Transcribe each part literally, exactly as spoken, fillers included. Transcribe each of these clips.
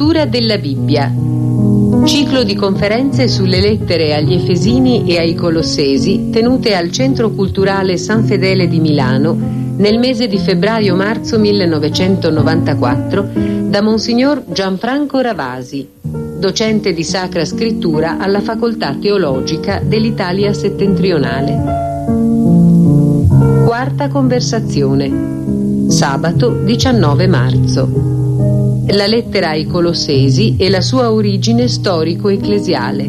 lettura della Bibbia. Ciclo di conferenze sulle lettere agli Efesini e ai Colossesi tenute al Centro Culturale San Fedele di Milano nel mese di febbraio-marzo millenovecentonovantaquattro da Monsignor Gianfranco Ravasi, docente di Sacra Scrittura alla Facoltà Teologica dell'Italia Settentrionale. Quarta conversazione, sabato diciannove marzo. La lettera ai Colossesi e la sua origine storico-ecclesiale.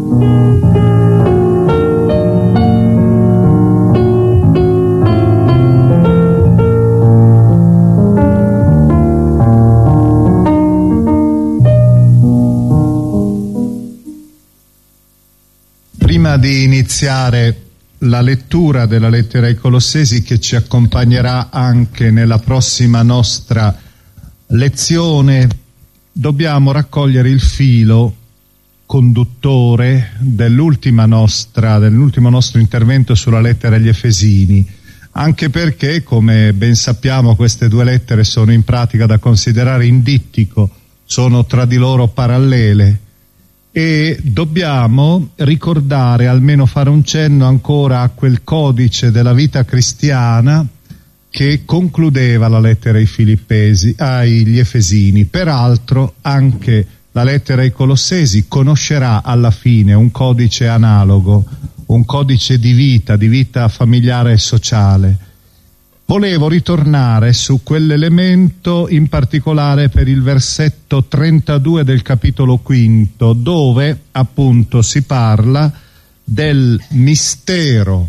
Prima di iniziare la lettura della lettera ai Colossesi, che ci accompagnerà anche nella prossima nostra lezione, dobbiamo raccogliere il filo conduttore dell'ultima nostra, dell'ultimo nostro intervento sulla lettera agli Efesini, anche perché, come ben sappiamo, queste due lettere sono in pratica da considerare in dittico, sono tra di loro parallele, e dobbiamo ricordare, almeno fare un cenno ancora a quel codice della vita cristiana che concludeva la lettera ai Filippesi, agli Efesini. Peraltro anche la lettera ai Colossesi conoscerà alla fine un codice analogo, un codice di vita, di vita familiare e sociale. Volevo ritornare su quell'elemento in particolare per il versetto trentadue del capitolo quinto, dove appunto si parla del mistero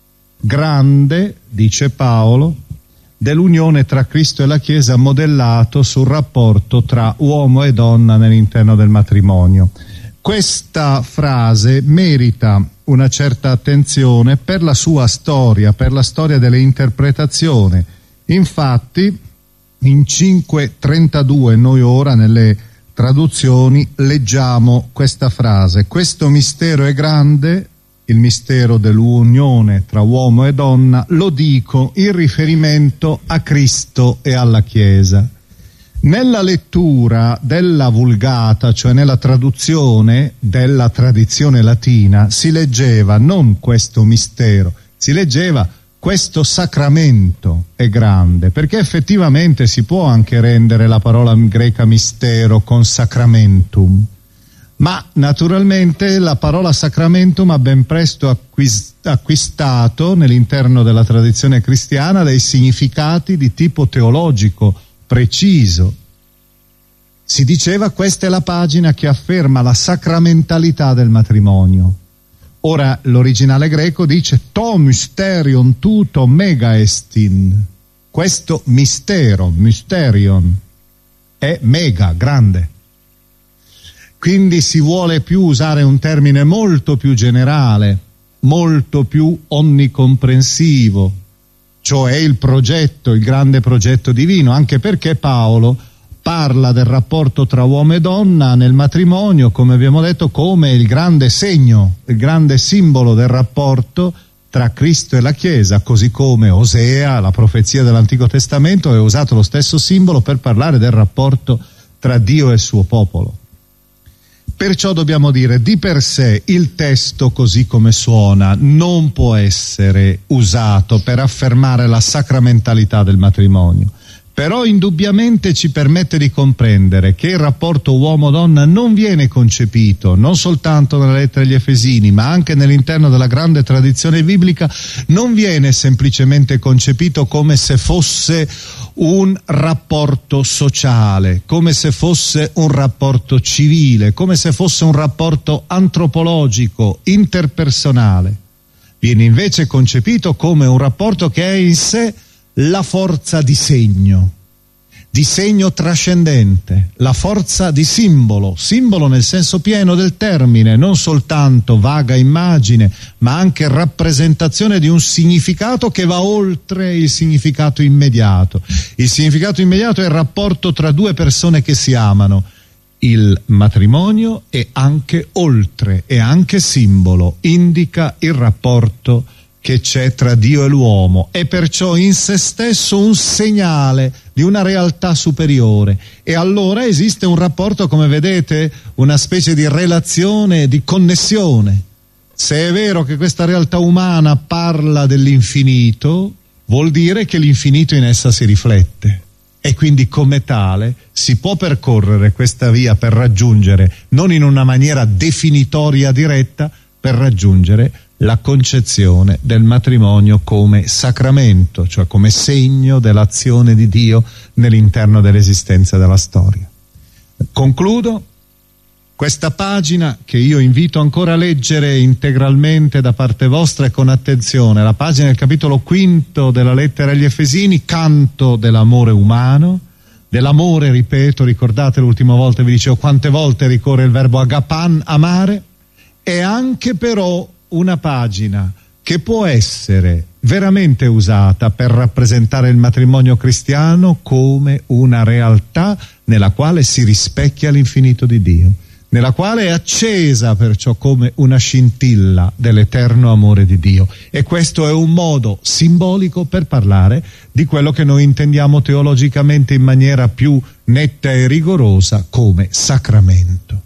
grande, dice Paolo, dell'unione tra Cristo e la Chiesa, modellato sul rapporto tra uomo e donna nell'interno del matrimonio. Questa frase merita una certa attenzione per la sua storia, per la storia delle interpretazioni. Infatti, in cinque trentadue noi ora nelle traduzioni leggiamo questa frase: questo mistero è grande, il mistero dell'unione tra uomo e donna, lo dico in riferimento a Cristo e alla Chiesa. Nella lettura della Vulgata, cioè nella traduzione della tradizione latina, si leggeva non questo mistero, si leggeva questo sacramento è grande, perché effettivamente si può anche rendere la parola greca mistero con sacramentum, ma naturalmente la parola sacramentum ha ben presto acquis- acquistato nell'interno della tradizione cristiana dei significati di tipo teologico preciso. Si diceva: questa è la pagina che afferma la sacramentalità del matrimonio. Ora l'originale greco dice to mysterion tuto mega estin, questo mistero, mysterion, è mega, grande. Quindi si vuole più usare un termine molto più generale, molto più onnicomprensivo, cioè il progetto, il grande progetto divino, anche perché Paolo parla del rapporto tra uomo e donna nel matrimonio, come abbiamo detto, come il grande segno, il grande simbolo del rapporto tra Cristo e la Chiesa, così come Osea, la profezia dell'Antico Testamento, aveva usato lo stesso simbolo per parlare del rapporto tra Dio e il suo popolo. Perciò dobbiamo dire, di per sé il testo così come suona non può essere usato per affermare la sacramentalità del matrimonio, però indubbiamente ci permette di comprendere che il rapporto uomo-donna non viene concepito non soltanto nella lettera agli Efesini, ma anche nell'interno della grande tradizione biblica, non viene semplicemente concepito come se fosse un rapporto sociale, come se fosse un rapporto civile, come se fosse un rapporto antropologico, interpersonale. Viene invece concepito come un rapporto che è in sé la forza di segno, di segno trascendente, la forza di simbolo, simbolo nel senso pieno del termine, non soltanto vaga immagine, ma anche rappresentazione di un significato che va oltre il significato immediato. Il significato immediato è il rapporto tra due persone che si amano. Il matrimonio è anche oltre, è anche simbolo, indica il rapporto che c'è tra Dio e l'uomo, è perciò in se stesso un segnale di una realtà superiore, e allora esiste un rapporto, come vedete, una specie di relazione, di connessione. Se è vero che questa realtà umana parla dell'infinito, vuol dire che l'infinito in essa si riflette, e quindi come tale si può percorrere questa via per raggiungere, non in una maniera definitoria diretta, per raggiungere la concezione del matrimonio come sacramento, cioè come segno dell'azione di Dio nell'interno dell'esistenza della storia. Concludo questa pagina, che io invito ancora a leggere integralmente da parte vostra e con attenzione, la pagina del capitolo quinto della lettera agli Efesini, canto dell'amore umano, dell'amore, ripeto, ricordate l'ultima volta vi dicevo quante volte ricorre il verbo agapan, amare, e anche però una pagina che può essere veramente usata per rappresentare il matrimonio cristiano come una realtà nella quale si rispecchia l'infinito di Dio, nella quale è accesa perciò come una scintilla dell'eterno amore di Dio, e questo è un modo simbolico per parlare di quello che noi intendiamo teologicamente in maniera più netta e rigorosa come sacramento.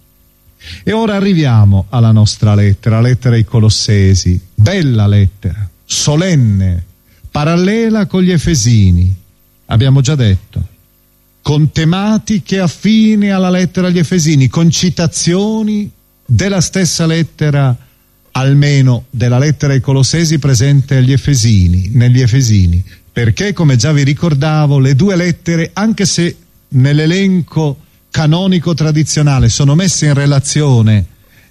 E ora arriviamo alla nostra lettera, la lettera ai Colossesi, bella lettera, solenne, parallela con gli Efesini, abbiamo già detto, con tematiche affini alla lettera agli Efesini, con citazioni della stessa lettera, almeno della lettera ai Colossesi presente agli Efesini, negli Efesini, perché come già vi ricordavo le due lettere, anche se nell'elenco canonico tradizionale sono messe in relazione,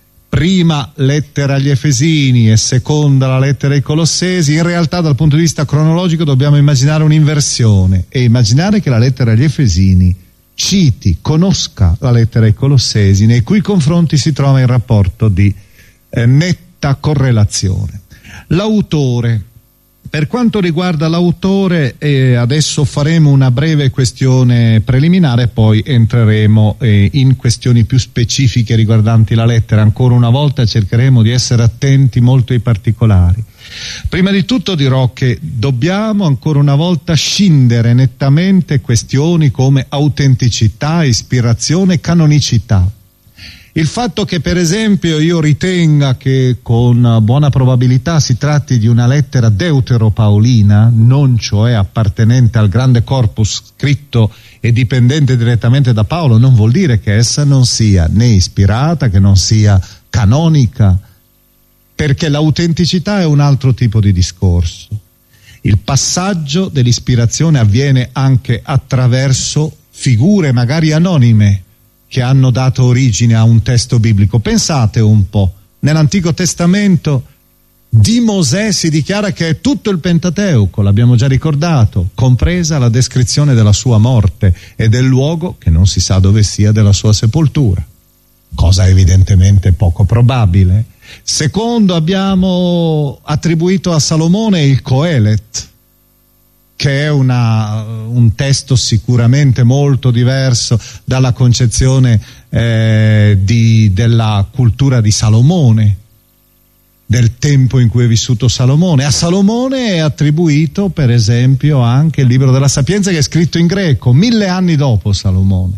prima lettera agli Efesini e seconda la lettera ai Colossesi, in realtà dal punto di vista cronologico dobbiamo immaginare un'inversione e immaginare che la lettera agli Efesini citi, conosca la lettera ai Colossesi, nei cui confronti si trova in rapporto di eh, netta correlazione. L'autore, per quanto riguarda l'autore, eh, adesso faremo una breve questione preliminare, poi entreremo eh, in questioni più specifiche riguardanti la lettera. Ancora una volta cercheremo di essere attenti molto ai particolari. Prima di tutto dirò che dobbiamo ancora una volta scindere nettamente questioni come autenticità, ispirazione, canonicità. Il fatto che per esempio io ritenga che con buona probabilità si tratti di una lettera deuteropaolina, non cioè appartenente al grande corpus scritto e dipendente direttamente da Paolo, non vuol dire che essa non sia né ispirata, che non sia canonica, perché l'autenticità è un altro tipo di discorso. Il passaggio dell'ispirazione avviene anche attraverso figure magari anonime che hanno dato origine a un testo biblico. Pensate un po', nell'Antico Testamento di Mosè si dichiara che è tutto il Pentateuco, l'abbiamo già ricordato, compresa la descrizione della sua morte e del luogo, che non si sa dove sia, della sua sepoltura, cosa evidentemente poco probabile. Secondo, abbiamo attribuito a Salomone il Coelet, che è una, un testo sicuramente molto diverso dalla concezione eh, di, della cultura di Salomone, del tempo in cui è vissuto Salomone. A Salomone è attribuito per esempio anche il libro della Sapienza, che è scritto in greco, mille anni dopo Salomone.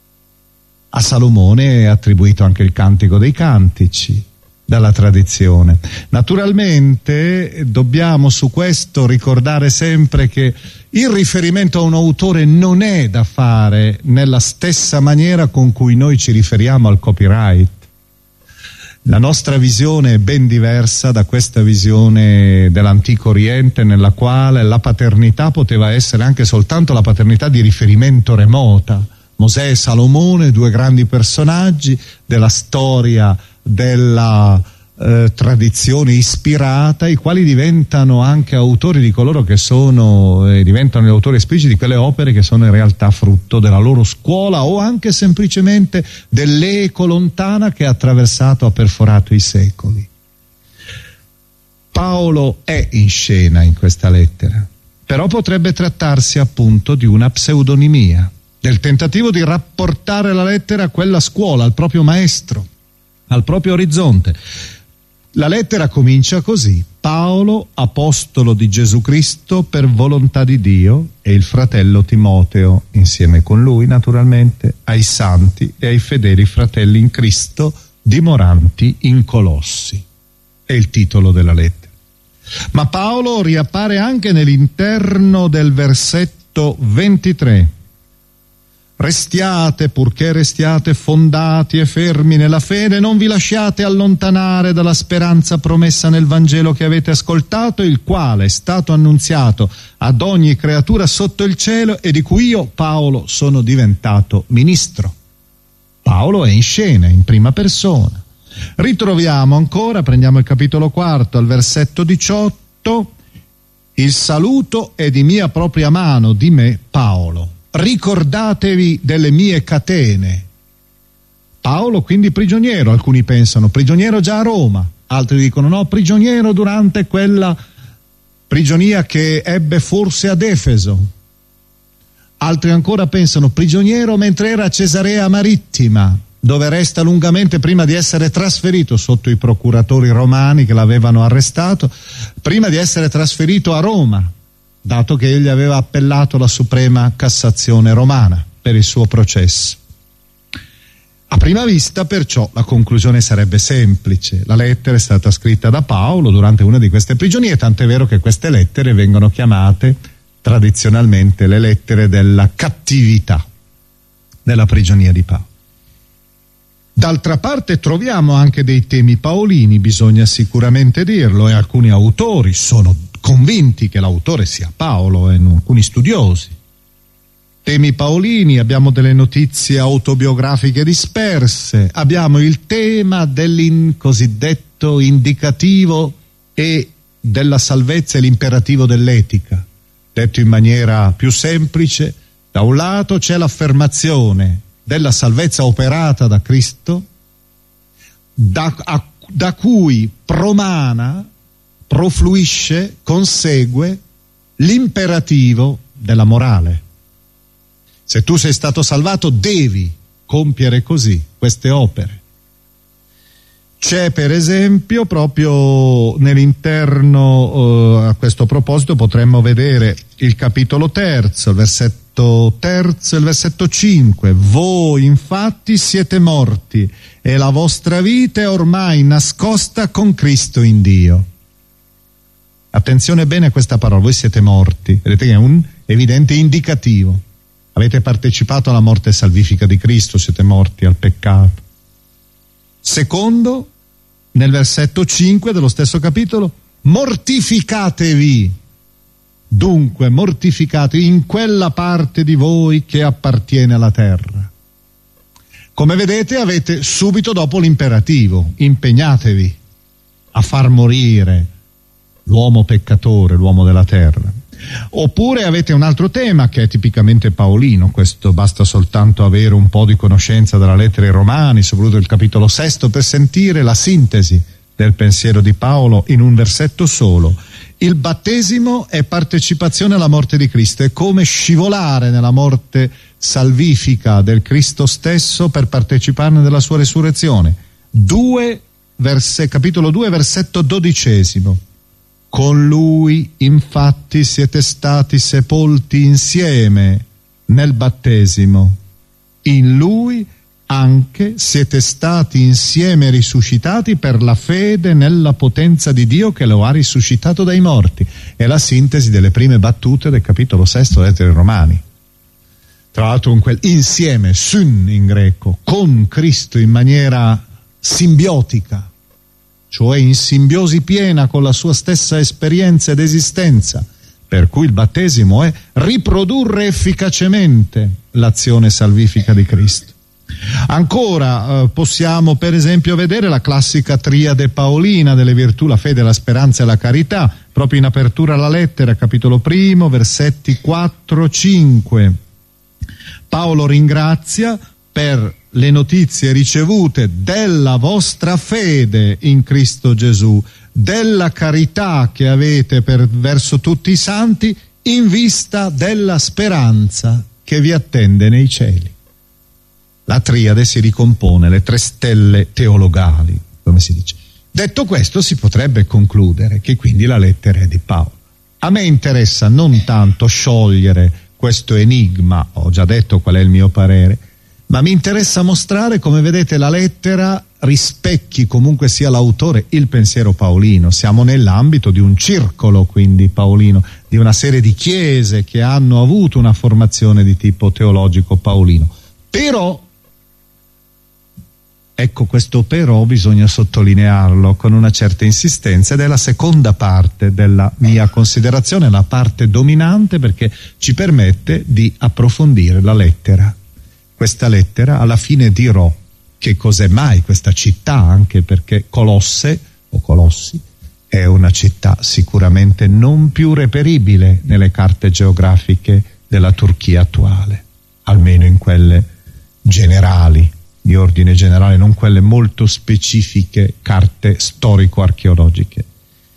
A Salomone è attribuito anche il Cantico dei Cantici, dalla tradizione. Naturalmente dobbiamo su questo ricordare sempre che il riferimento a un autore non è da fare nella stessa maniera con cui noi ci riferiamo al copyright. La nostra visione è ben diversa da questa visione dell'Antico Oriente, nella quale la paternità poteva essere anche soltanto la paternità di riferimento remota. Mosè e Salomone, due grandi personaggi della storia della eh, tradizione ispirata, i quali diventano anche autori di coloro che sono, eh, diventano gli autori espliciti di quelle opere che sono in realtà frutto della loro scuola o anche semplicemente dell'eco lontana che ha attraversato, ha perforato i secoli. Paolo è in scena in questa lettera, però potrebbe trattarsi appunto di una pseudonimia, del tentativo di rapportare la lettera a quella scuola, al proprio maestro, al proprio orizzonte. La lettera comincia così: Paolo, apostolo di Gesù Cristo per volontà di Dio, e il fratello Timoteo, insieme con lui naturalmente, ai santi e ai fedeli fratelli in Cristo dimoranti in Colossi. È il titolo della lettera. Ma Paolo riappare anche nell'interno del versetto ventitré. Restiate, purché restiate fondati e fermi nella fede, non vi lasciate allontanare dalla speranza promessa nel Vangelo che avete ascoltato, il quale è stato annunziato ad ogni creatura sotto il cielo e di cui io, Paolo, sono diventato ministro. Paolo è in scena, in prima persona. Ritroviamo ancora, prendiamo il capitolo quarto al versetto diciotto, il saluto è di mia propria mano, di me Paolo. Ricordatevi delle mie catene. Paolo quindi prigioniero, alcuni pensano prigioniero già a Roma, altri dicono no, prigioniero durante quella prigionia che ebbe forse ad Efeso. Altri ancora pensano prigioniero mentre era a Cesarea Marittima, dove resta lungamente prima di essere trasferito sotto i procuratori romani che l'avevano arrestato, prima di essere trasferito a Roma, dato che egli aveva appellato la Suprema Cassazione romana per il suo processo. A prima vista, perciò, la conclusione sarebbe semplice. La lettera è stata scritta da Paolo durante una di queste prigionie, tant'è vero che queste lettere vengono chiamate tradizionalmente le lettere della cattività, della prigionia di Paolo. D'altra parte troviamo anche dei temi paolini, bisogna sicuramente dirlo, e alcuni autori sono convinti che l'autore sia Paolo, e non alcuni studiosi. Temi paolini, abbiamo delle notizie autobiografiche disperse, abbiamo il tema del cosiddetto indicativo e della salvezza e l'imperativo dell'etica. Detto in maniera più semplice, da un lato c'è l'affermazione della salvezza operata da Cristo, da, a, da cui promana, profluisce, consegue l'imperativo della morale. Se tu sei stato salvato devi compiere così queste opere. C'è per esempio proprio nell'interno, eh, a questo proposito potremmo vedere il capitolo terzo, il versetto terzo e il versetto cinque. Voi infatti siete morti e la vostra vita è ormai nascosta con Cristo in Dio. Attenzione bene a questa parola, voi siete morti, vedete che è un evidente indicativo. Avete partecipato alla morte salvifica di Cristo, siete morti al peccato. Secondo, nel versetto cinque dello stesso capitolo, mortificatevi. Dunque, mortificatevi in quella parte di voi che appartiene alla terra. Come vedete, avete subito dopo l'imperativo, impegnatevi a far morire l'uomo peccatore, l'uomo della terra. Oppure avete un altro tema che è tipicamente paolino, questo basta soltanto avere un po' di conoscenza della lettera ai Romani, soprattutto il capitolo sesto, per sentire la sintesi del pensiero di Paolo in un versetto solo. Il battesimo è partecipazione alla morte di Cristo, è come scivolare nella morte salvifica del Cristo stesso per parteciparne della sua resurrezione. Due, verse, capitolo due, versetto dodicesimo. Con lui infatti siete stati sepolti insieme nel battesimo. In lui anche siete stati insieme risuscitati per la fede nella potenza di Dio che lo ha risuscitato dai morti. È la sintesi delle prime battute del capitolo sesto delle lettere ai Romani. Tra l'altro con quel insieme, syn in greco, con Cristo in maniera simbiotica, cioè in simbiosi piena con la sua stessa esperienza ed esistenza, per cui il battesimo è riprodurre efficacemente l'azione salvifica di Cristo. Ancora eh, possiamo per esempio vedere la classica triade paolina delle virtù, la fede, la speranza e la carità, proprio in apertura alla lettera, capitolo primo, versetti quattro cinque. Paolo ringrazia per le notizie ricevute della vostra fede in Cristo Gesù, della carità che avete per, verso tutti i santi, in vista della speranza che vi attende nei cieli. La triade si ricompone, le tre stelle teologali, come si dice. Detto questo, si potrebbe concludere che quindi la lettera è di Paolo. A me interessa non tanto sciogliere questo enigma, ho già detto qual è il mio parere, ma mi interessa mostrare come, vedete, la lettera rispecchi, comunque sia l'autore, il pensiero paolino. Siamo nell'ambito di un circolo, quindi paolino, di una serie di chiese che hanno avuto una formazione di tipo teologico paolino. Però, ecco, questo però bisogna sottolinearlo con una certa insistenza, ed è la seconda parte della mia considerazione, la parte dominante, perché ci permette di approfondire la lettera. Questa lettera, alla fine dirò che cos'è mai questa città, anche perché Colosse o Colossi è una città sicuramente non più reperibile nelle carte geografiche della Turchia attuale, almeno in quelle generali, di ordine generale, non quelle molto specifiche carte storico-archeologiche.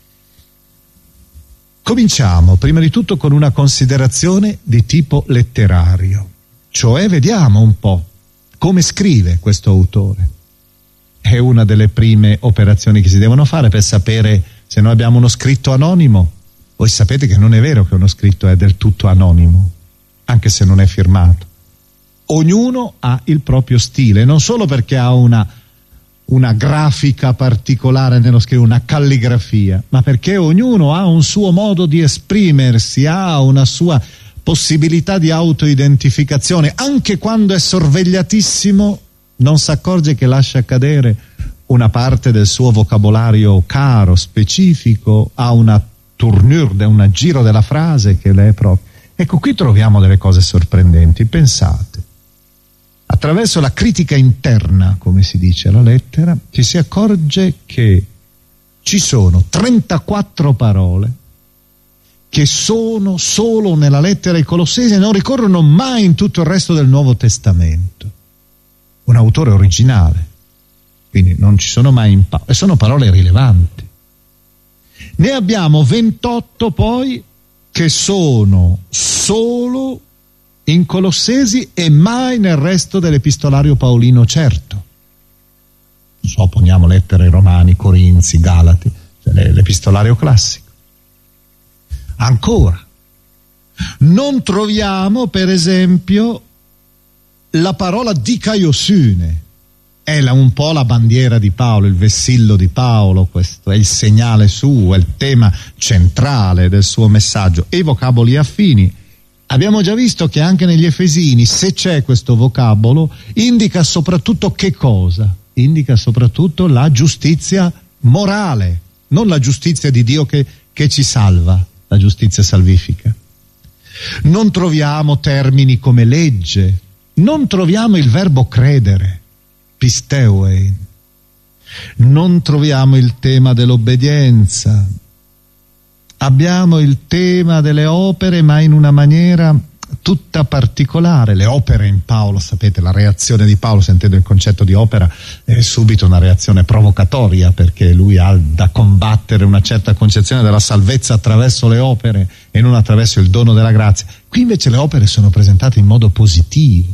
Cominciamo prima di tutto con una considerazione di tipo letterario, cioè vediamo un po' come scrive questo autore. È una delle prime operazioni che si devono fare per sapere se noi abbiamo uno scritto anonimo. Voi sapete che non è vero che uno scritto è del tutto anonimo, anche se non è firmato. Ognuno ha il proprio stile, non solo perché ha una, una grafica particolare nello scrivere, una calligrafia, ma perché ognuno ha un suo modo di esprimersi, ha una sua possibilità di autoidentificazione. Anche quando è sorvegliatissimo, non si accorge che lascia cadere una parte del suo vocabolario caro, specifico, ha una tournure, un giro della frase che le è proprio. Ecco, qui troviamo delle cose sorprendenti. Pensate, attraverso la critica interna, come si dice alla lettera, ci si accorge che ci sono trentaquattro parole che sono solo nella lettera ai Colossesi e non ricorrono mai in tutto il resto del Nuovo Testamento. Un autore originale, quindi non ci sono mai in Paolo, e sono parole rilevanti. Ne abbiamo ventotto poi che sono solo in Colossesi e mai nel resto dell'epistolario paolino, certo. Supponiamo lettere ai Romani, Corinzi, Galati, cioè l'epistolario classico. Ancora, non troviamo per esempio la parola dikaiosune, è la, un po' la bandiera di Paolo, il vessillo di Paolo, questo è il segnale suo, è il tema centrale del suo messaggio, e i vocaboli affini. Abbiamo già visto che anche negli Efesini, se c'è questo vocabolo, indica soprattutto che cosa? Indica soprattutto la giustizia morale, non la giustizia di Dio che, che ci salva, la giustizia salvifica. Non troviamo termini come legge, non troviamo il verbo credere, pisteuein, non troviamo il tema dell'obbedienza, abbiamo il tema delle opere, ma in una maniera tutta particolare. Le opere in Paolo, sapete, la reazione di Paolo, sentendo il concetto di opera, è subito una reazione provocatoria, perché lui ha da combattere una certa concezione della salvezza attraverso le opere e non attraverso il dono della grazia. Qui invece le opere sono presentate in modo positivo,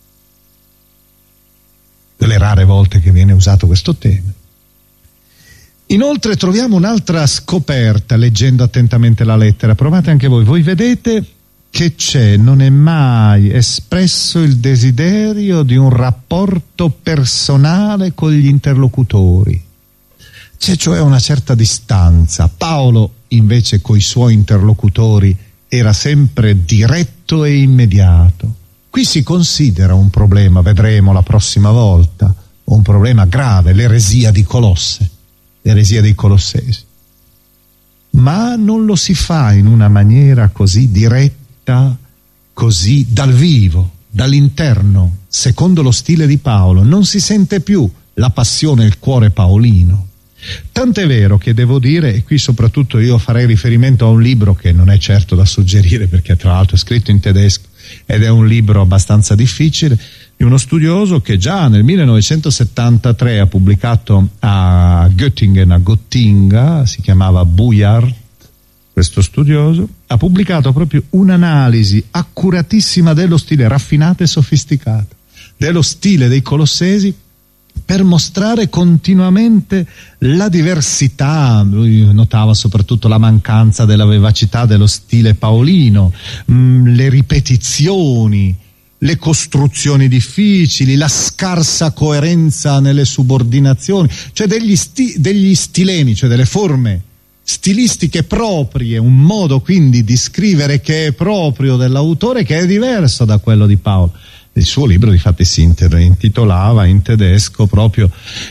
delle rare volte che viene usato questo tema. Inoltre troviamo un'altra scoperta leggendo attentamente la lettera, provate anche voi, voi vedete che c'è, non è mai espresso il desiderio di un rapporto personale con gli interlocutori, c'è cioè una certa distanza. Paolo invece coi suoi interlocutori era sempre diretto e immediato. Qui si considera un problema, vedremo la prossima volta, un problema grave, l'eresia di Colosse, l'eresia dei Colossesi. Ma non lo si fa in una maniera così diretta, così dal vivo, dall'interno, secondo lo stile di Paolo. Non si sente più la passione e il cuore paolino. Tant'è vero che devo dire, e qui soprattutto io farei riferimento a un libro che non è certo da suggerire, perché tra l'altro è scritto in tedesco ed è un libro abbastanza difficile, di uno studioso che già nel millenovecentosettantatré ha pubblicato a Göttingen, a Gottinga, si chiamava Bujart, questo studioso, ha pubblicato proprio un'analisi accuratissima dello stile, raffinata e sofisticata, dello stile dei Colossesi, per mostrare continuamente la diversità. Lui notava soprattutto la mancanza della vivacità dello stile paolino, mh, le ripetizioni, le costruzioni difficili, la scarsa coerenza nelle subordinazioni, cioè degli, sti degli stilemi, cioè delle forme stilistiche proprie, un modo quindi di scrivere che è proprio dell'autore, che è diverso da quello di Paolo. Il suo libro difatti si intitolava in tedesco proprio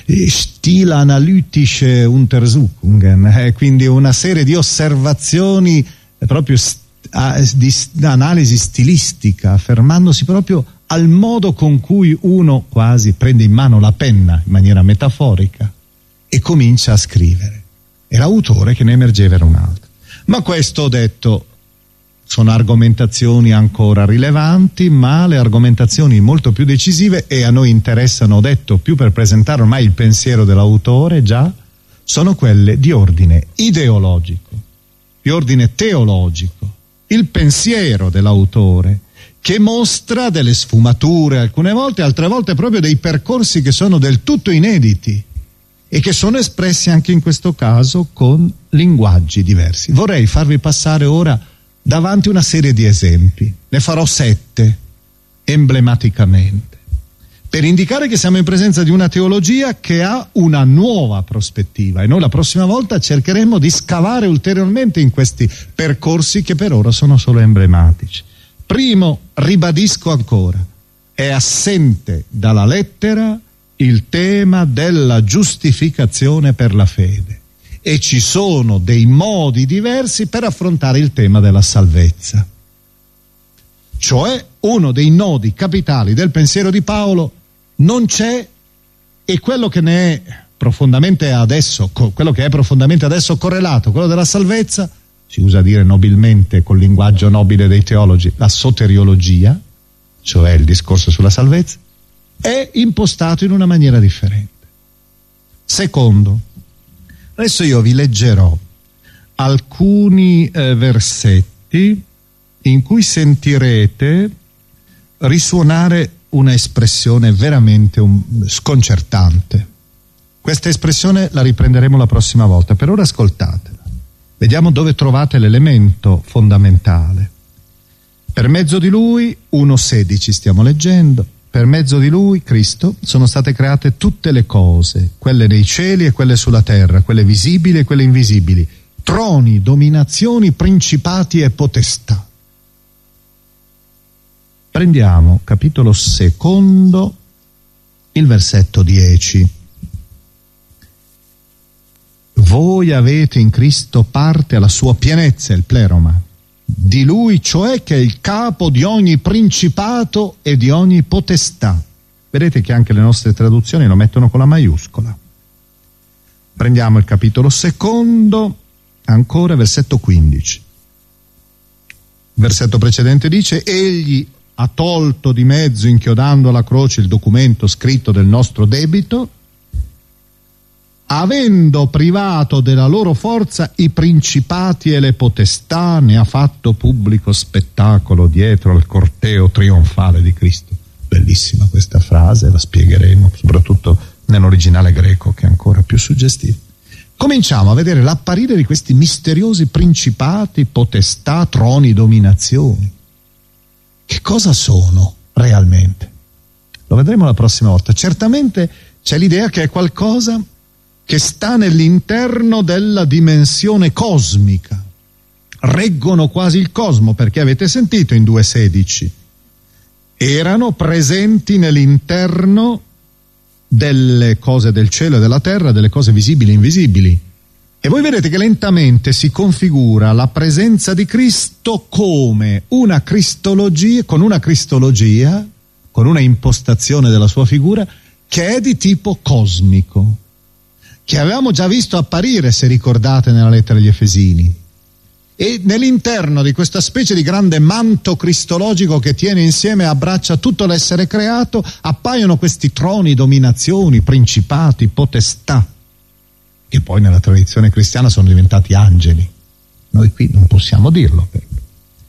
Stilanalytische Untersuchungen, eh, quindi una serie di osservazioni proprio di analisi stilistica, fermandosi proprio al modo con cui uno quasi prende in mano la penna in maniera metaforica e comincia a scrivere. E l'autore che ne emergeva era un altro. Ma questo, ho detto, sono argomentazioni ancora rilevanti, ma le argomentazioni molto più decisive, e a noi interessano, ho detto, più per presentare ormai il pensiero dell'autore, già, sono quelle di ordine ideologico, di ordine teologico. Il pensiero dell'autore, che mostra delle sfumature alcune volte, altre volte proprio dei percorsi che sono del tutto inediti e che sono espressi anche in questo caso con linguaggi diversi. Vorrei farvi passare ora davanti una serie di esempi, ne farò sette emblematicamente, per indicare che siamo in presenza di una teologia che ha una nuova prospettiva, e noi la prossima volta cercheremo di scavare ulteriormente in questi percorsi che per ora sono solo emblematici. Primo, ribadisco ancora, è assente dalla lettera il tema della giustificazione per la fede, e ci sono dei modi diversi per affrontare il tema della salvezza. Cioè, uno dei nodi capitali del pensiero di Paolo non c'è, e quello che ne è profondamente adesso, quello che è profondamente adesso correlato, quello della salvezza, si usa dire nobilmente col linguaggio nobile dei teologi, la soteriologia, cioè il discorso sulla salvezza, è impostato in una maniera differente. Secondo, adesso io vi leggerò alcuni eh, versetti in cui sentirete risuonare una espressione veramente un, sconcertante. Questa espressione la riprenderemo la prossima volta, per ora ascoltatela. Vediamo dove trovate l'elemento fondamentale. Per mezzo di lui, uno sedici stiamo leggendo, per mezzo di lui, Cristo, sono state create tutte le cose, quelle nei cieli e quelle sulla terra, quelle visibili e quelle invisibili, troni, dominazioni, principati e potestà. Prendiamo capitolo secondo, il versetto dieci. Voi avete in Cristo parte alla sua pienezza, il pleroma, di lui cioè che è il capo di ogni principato e di ogni potestà. Vedete che anche le nostre traduzioni lo mettono con la maiuscola. Prendiamo il capitolo secondo, ancora versetto quindici. Il versetto precedente dice: egli ha tolto di mezzo, inchiodando alla croce, il documento scritto del nostro debito, avendo privato della loro forza i principati e le potestà, ne ha fatto pubblico spettacolo dietro al corteo trionfale di Cristo. Bellissima questa frase, la spiegheremo, soprattutto nell'originale greco, che è ancora più suggestivo. Cominciamo a vedere l'apparire di questi misteriosi principati, potestà, troni, dominazioni. Che cosa sono realmente? Lo vedremo la prossima volta. Certamente c'è l'idea che è qualcosa che sta nell'interno della dimensione cosmica. Reggono quasi il cosmo, perché avete sentito in due sedici. Erano presenti nell'interno delle cose del cielo e della terra, delle cose visibili e invisibili. E voi vedete che lentamente si configura la presenza di Cristo come una cristologia, con una cristologia, con una impostazione della sua figura che è di tipo cosmico, che avevamo già visto apparire, se ricordate, nella lettera agli Efesini. E nell'interno di questa specie di grande manto cristologico che tiene insieme e abbraccia tutto l'essere creato, appaiono questi troni, dominazioni, principati, potestà, che poi nella tradizione cristiana sono diventati angeli. Noi qui non possiamo dirlo. Però.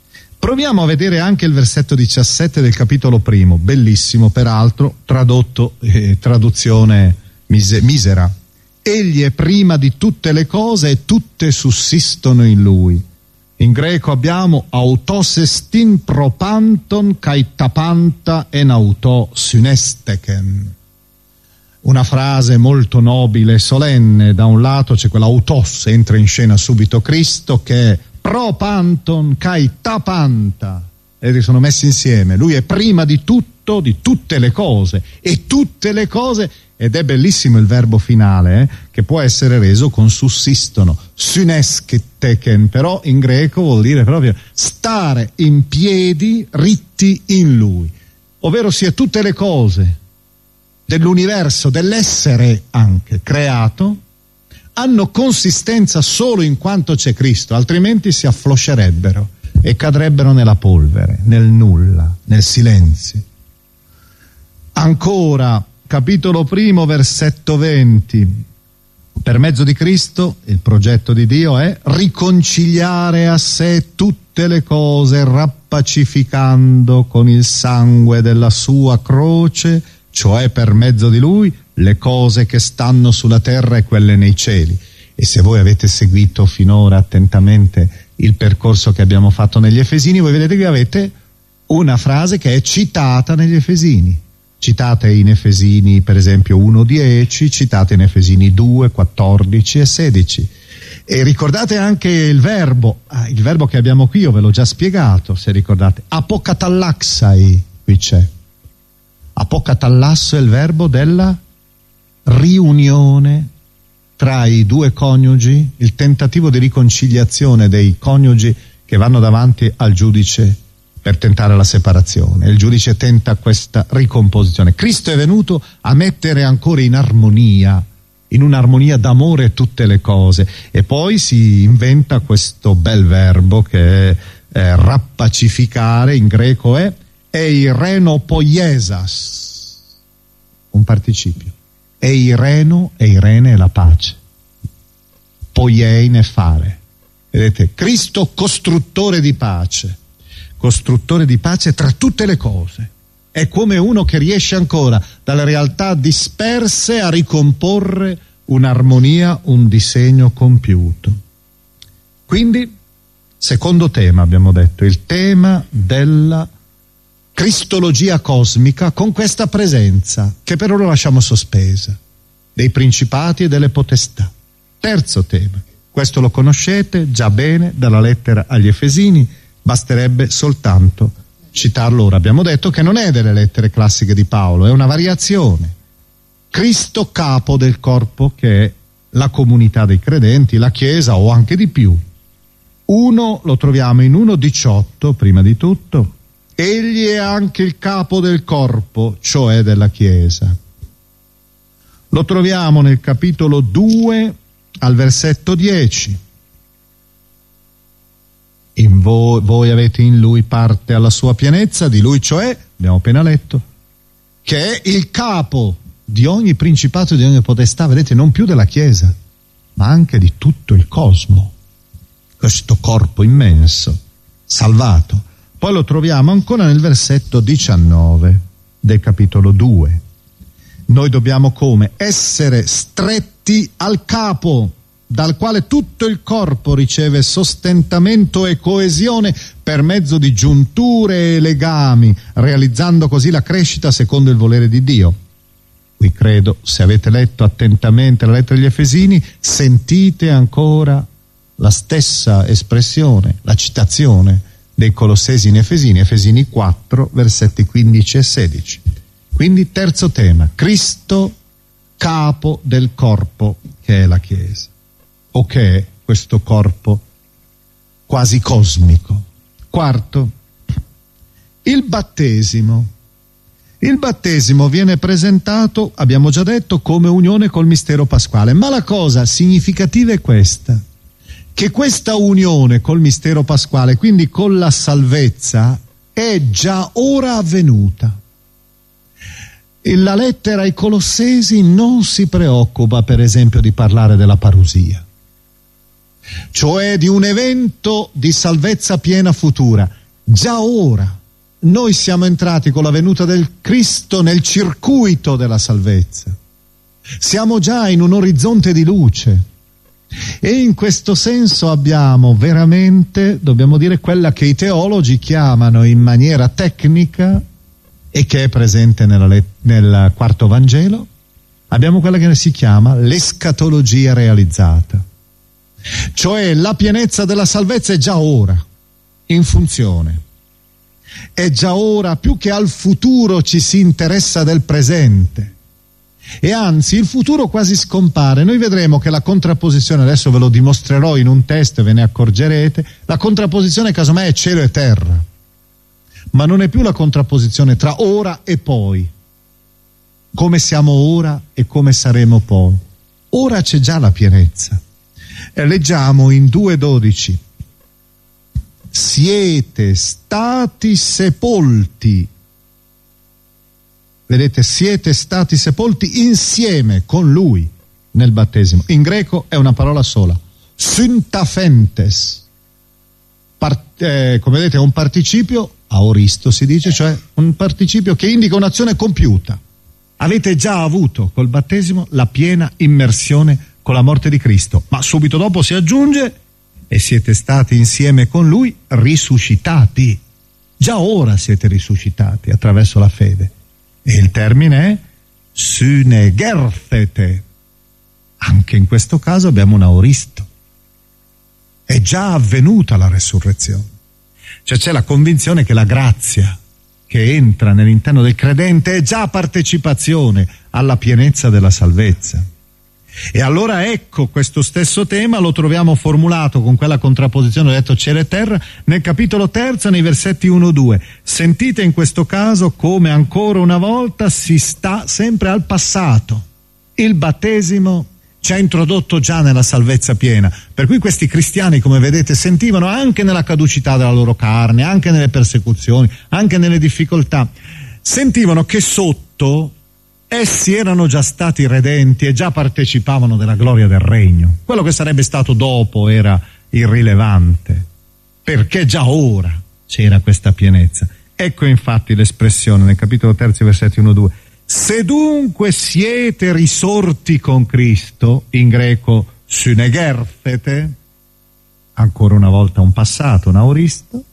Proviamo a vedere anche il versetto diciassette del capitolo primo, bellissimo peraltro, tradotto, eh, traduzione mise- misera. Egli è prima di tutte le cose e tutte sussistono in lui. In greco abbiamo autosestin propanton kai tapanta en auto synesteken. Una frase molto nobile e solenne. Da un lato c'è quell'autos, entra in scena subito Cristo, che è propanton kai tapanta, e sono messi insieme. Lui è prima di tutto, di tutte le cose, e tutte le cose, ed è bellissimo il verbo finale, eh, che può essere reso con sussistono, synesketeken, però in greco vuol dire proprio stare in piedi ritti in lui, ovvero sia tutte le cose dell'universo, dell'essere anche creato, hanno consistenza solo in quanto c'è Cristo, altrimenti si affloscerebbero e cadrebbero nella polvere, nel nulla, nel silenzio. Ancora, capitolo primo, versetto venti. Per mezzo di Cristo, il progetto di Dio è riconciliare a sé tutte le cose, rappacificando con il sangue della sua croce, cioè per mezzo di Lui, le cose che stanno sulla terra e quelle nei cieli. E se voi avete seguito finora attentamente il percorso che abbiamo fatto negli Efesini, voi vedete che avete una frase che è citata negli Efesini. Citate in Efesini per esempio uno dieci, citate in Efesini due, quattordici e sedici. E ricordate anche il verbo, ah, il verbo che abbiamo qui, io ve l'ho già spiegato, se ricordate, apokatallaxai, qui c'è. Apokatallasso è il verbo della riunione tra i due coniugi, il tentativo di riconciliazione dei coniugi che vanno davanti al giudice per tentare la separazione. Il giudice tenta questa ricomposizione. Cristo è venuto a mettere ancora in armonia, in un'armonia d'amore tutte le cose, e poi si inventa questo bel verbo che è eh, rappacificare, in greco è eirenopoiesas, un participio. Eireno, eirene è la pace, poiein è fare. Vedete, Cristo costruttore di pace, costruttore di pace tra tutte le cose. È come uno che riesce ancora dalle realtà disperse a ricomporre un'armonia, un disegno compiuto. Quindi, secondo tema abbiamo detto, il tema della cristologia cosmica con questa presenza, che per ora lasciamo sospesa, dei principati e delle potestà. Terzo tema, questo lo conoscete già bene dalla lettera agli Efesini, basterebbe soltanto citarlo ora. Abbiamo detto che non è delle lettere classiche di Paolo, è una variazione. Cristo capo del corpo, che è la comunità dei credenti, la Chiesa o anche di più. Uno lo troviamo in uno diciotto, prima di tutto. Egli è anche il capo del corpo, cioè della Chiesa. Lo troviamo nel capitolo due al versetto dieci. In voi, voi avete in lui parte alla sua pienezza, di lui cioè, abbiamo appena letto, che è il capo di ogni principato e di ogni potestà, vedete, non più della Chiesa, ma anche di tutto il cosmo, questo corpo immenso, salvato. Poi lo troviamo ancora nel versetto diciannove del capitolo due. Noi dobbiamo come? Essere stretti al capo, dal quale tutto il corpo riceve sostentamento e coesione per mezzo di giunture e legami, realizzando così la crescita secondo il volere di Dio. Qui credo, se avete letto attentamente la lettera agli Efesini, sentite ancora la stessa espressione, la citazione dei Colossesi in Efesini, Efesini quattro, versetti quindici e sedici. Quindi terzo tema, Cristo capo del corpo che è la Chiesa, o che è questo corpo quasi cosmico. Quarto, il battesimo. Il battesimo viene presentato, abbiamo già detto, come unione col mistero pasquale, ma la cosa significativa è questa, che questa unione col mistero pasquale, quindi con la salvezza, è già ora avvenuta. E la lettera ai Colossesi non si preoccupa, per esempio, di parlare della parusia, cioè di un evento di salvezza piena futura. già ora noi siamo entrati con la venuta del Cristo nel circuito della salvezza. Siamo già in un orizzonte di luce e in questo senso abbiamo veramente, dobbiamo dire, quella che i teologi chiamano in maniera tecnica e che è presente nella let- nel quarto Vangelo, abbiamo quella che si chiama l'escatologia realizzata. Cioè la pienezza della salvezza è già ora, in funzione. È già ora, più che al futuro ci si interessa del presente. E anzi, il futuro quasi scompare. Noi vedremo che la contrapposizione, adesso ve lo dimostrerò in un test e ve ne accorgerete, la contrapposizione casomai è cielo e terra. Ma non è più la contrapposizione tra ora e poi. Come siamo ora e come saremo poi. Ora c'è già la pienezza. E leggiamo in due dodici. Siete stati sepolti. Vedete, siete stati sepolti insieme con lui nel battesimo. In greco è una parola sola. Syntafentes. Part, eh, come vedete è un participio, aoristo si dice, cioè un participio che indica un'azione compiuta. Avete già avuto col battesimo la piena immersione con la morte di Cristo, ma subito dopo si aggiunge e siete stati insieme con lui risuscitati. Già ora siete risuscitati attraverso la fede. E il termine è synegerthete. Anche in questo caso abbiamo un aoristo. È già avvenuta la resurrezione. Cioè c'è la convinzione che la grazia che entra nell'interno del credente è già partecipazione alla pienezza della salvezza. E allora ecco questo stesso tema lo troviamo formulato con quella contrapposizione, ho detto cielo e terra, nel capitolo terzo nei versetti uno due. Sentite in questo caso come ancora una volta si sta sempre al passato. Il battesimo ci ha introdotto già nella salvezza piena, per cui questi cristiani, come vedete, sentivano anche nella caducità della loro carne, anche nelle persecuzioni, anche nelle difficoltà, sentivano che sotto essi erano già stati redenti e già partecipavano della gloria del regno. Quello che sarebbe stato dopo era irrilevante, perché già ora c'era questa pienezza. Ecco infatti l'espressione nel capitolo terzo, versetti uno due. Se dunque siete risorti con Cristo, in greco synegerthete, ancora una volta un passato, un aoristo,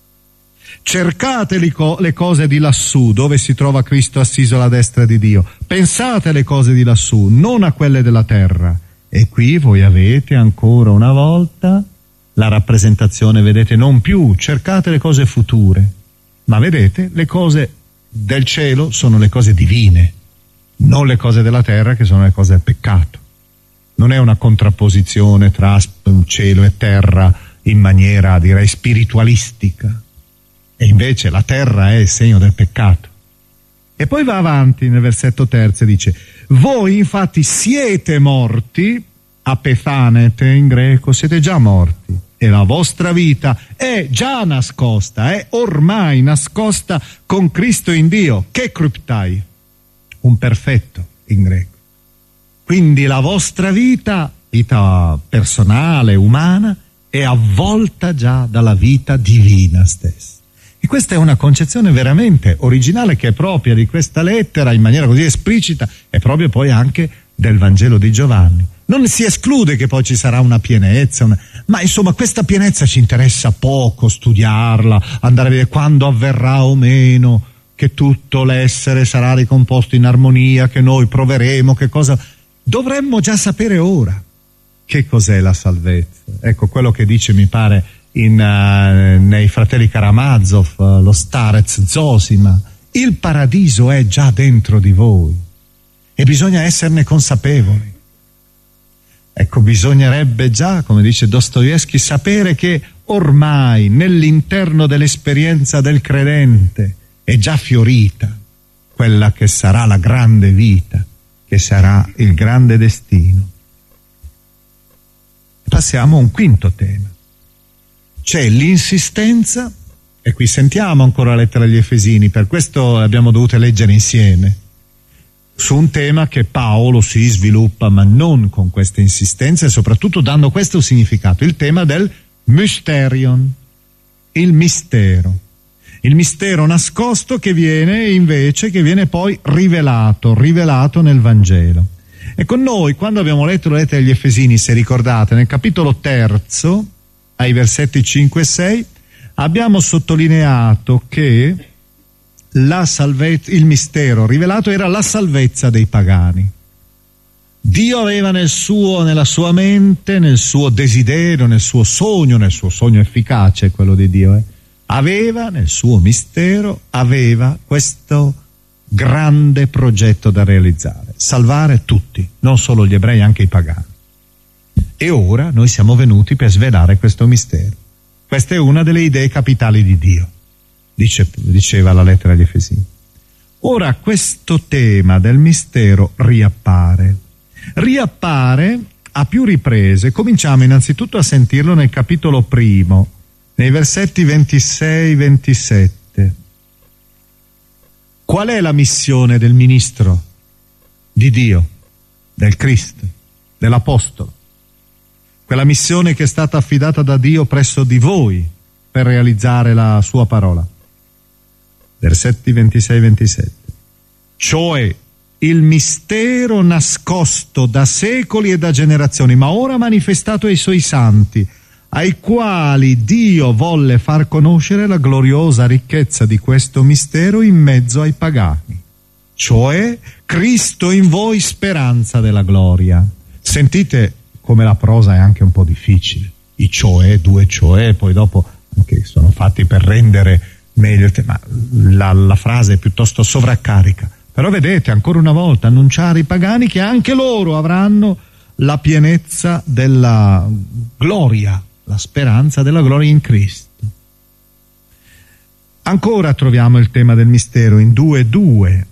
cercate le cose di lassù, dove si trova Cristo assiso alla destra di Dio. Pensate alle cose di lassù, non a quelle della terra. E qui voi avete ancora una volta la rappresentazione, vedete, non più cercate le cose future, ma vedete, le cose del cielo sono le cose divine, non le cose della terra che sono le cose del peccato. Non è una contrapposizione tra cielo e terra in maniera, direi, spiritualistica. E invece la terra è il segno del peccato. E poi va avanti nel versetto terzo e dice: voi infatti siete morti, apethanete in greco, siete già morti, e la vostra vita è già nascosta, è ormai nascosta con Cristo in Dio, che cryptai, un perfetto in greco. Quindi la vostra vita, vita personale, umana, è avvolta già dalla vita divina stessa. E questa è una concezione veramente originale che è propria di questa lettera, in maniera così esplicita, è proprio poi anche del Vangelo di Giovanni. Non si esclude che poi ci sarà una pienezza, una... ma insomma questa pienezza ci interessa poco studiarla, andare a vedere quando avverrà o meno, che tutto l'essere sarà ricomposto in armonia, che noi proveremo, che cosa... Dovremmo già sapere ora che cos'è la salvezza. Ecco quello che dice, mi pare, in, uh, nei fratelli Karamazov, uh, lo Starez Zosima: il paradiso è già dentro di voi e bisogna esserne consapevoli. Ecco, bisognerebbe già, come dice Dostoevskij, sapere che ormai nell'interno dell'esperienza del credente è già fiorita quella che sarà la grande vita, che sarà il grande destino. Passiamo a un quinto tema. C'è l'insistenza, e qui sentiamo ancora la lettera agli Efesini, per questo abbiamo dovuto leggere insieme, su un tema che Paolo si sviluppa, ma non con questa insistenza, e soprattutto dando questo significato, il tema del mysterion, il mistero. Il mistero nascosto che viene invece, che viene poi rivelato, rivelato nel Vangelo. E con noi, quando abbiamo letto la lettera agli Efesini, se ricordate, nel capitolo terzo, ai versetti cinque e sei, abbiamo sottolineato che la salvezza, il mistero rivelato era la salvezza dei pagani. Dio aveva nel suo, nella sua mente, nel suo desiderio, nel suo sogno, nel suo sogno efficace, quello di Dio, eh, aveva nel suo mistero, aveva questo grande progetto da realizzare, salvare tutti, non solo gli ebrei, anche i pagani. E ora noi siamo venuti per svelare questo mistero. Questa è una delle idee capitali di Dio, dice, diceva la lettera agli Efesini. Ora questo tema del mistero riappare. Riappare a più riprese. Cominciamo innanzitutto a sentirlo nel capitolo primo, nei versetti ventisei ventisette. Qual è la missione del ministro di Dio, del Cristo, dell'Apostolo? Quella missione che è stata affidata da Dio presso di voi per realizzare la sua parola. Versetti ventisei ventisette. Cioè il mistero nascosto da secoli e da generazioni, ma ora manifestato ai suoi santi, ai quali Dio volle far conoscere la gloriosa ricchezza di questo mistero in mezzo ai pagani, cioè Cristo in voi, speranza della gloria. Sentite come la prosa è anche un po' difficile, i cioè, due cioè, poi dopo anche sono fatti per rendere meglio il tema, la, la frase è piuttosto sovraccarica. Però vedete, ancora una volta, annunciare ai pagani che anche loro avranno la pienezza della gloria, la speranza della gloria in Cristo. Ancora troviamo il tema del mistero in due due.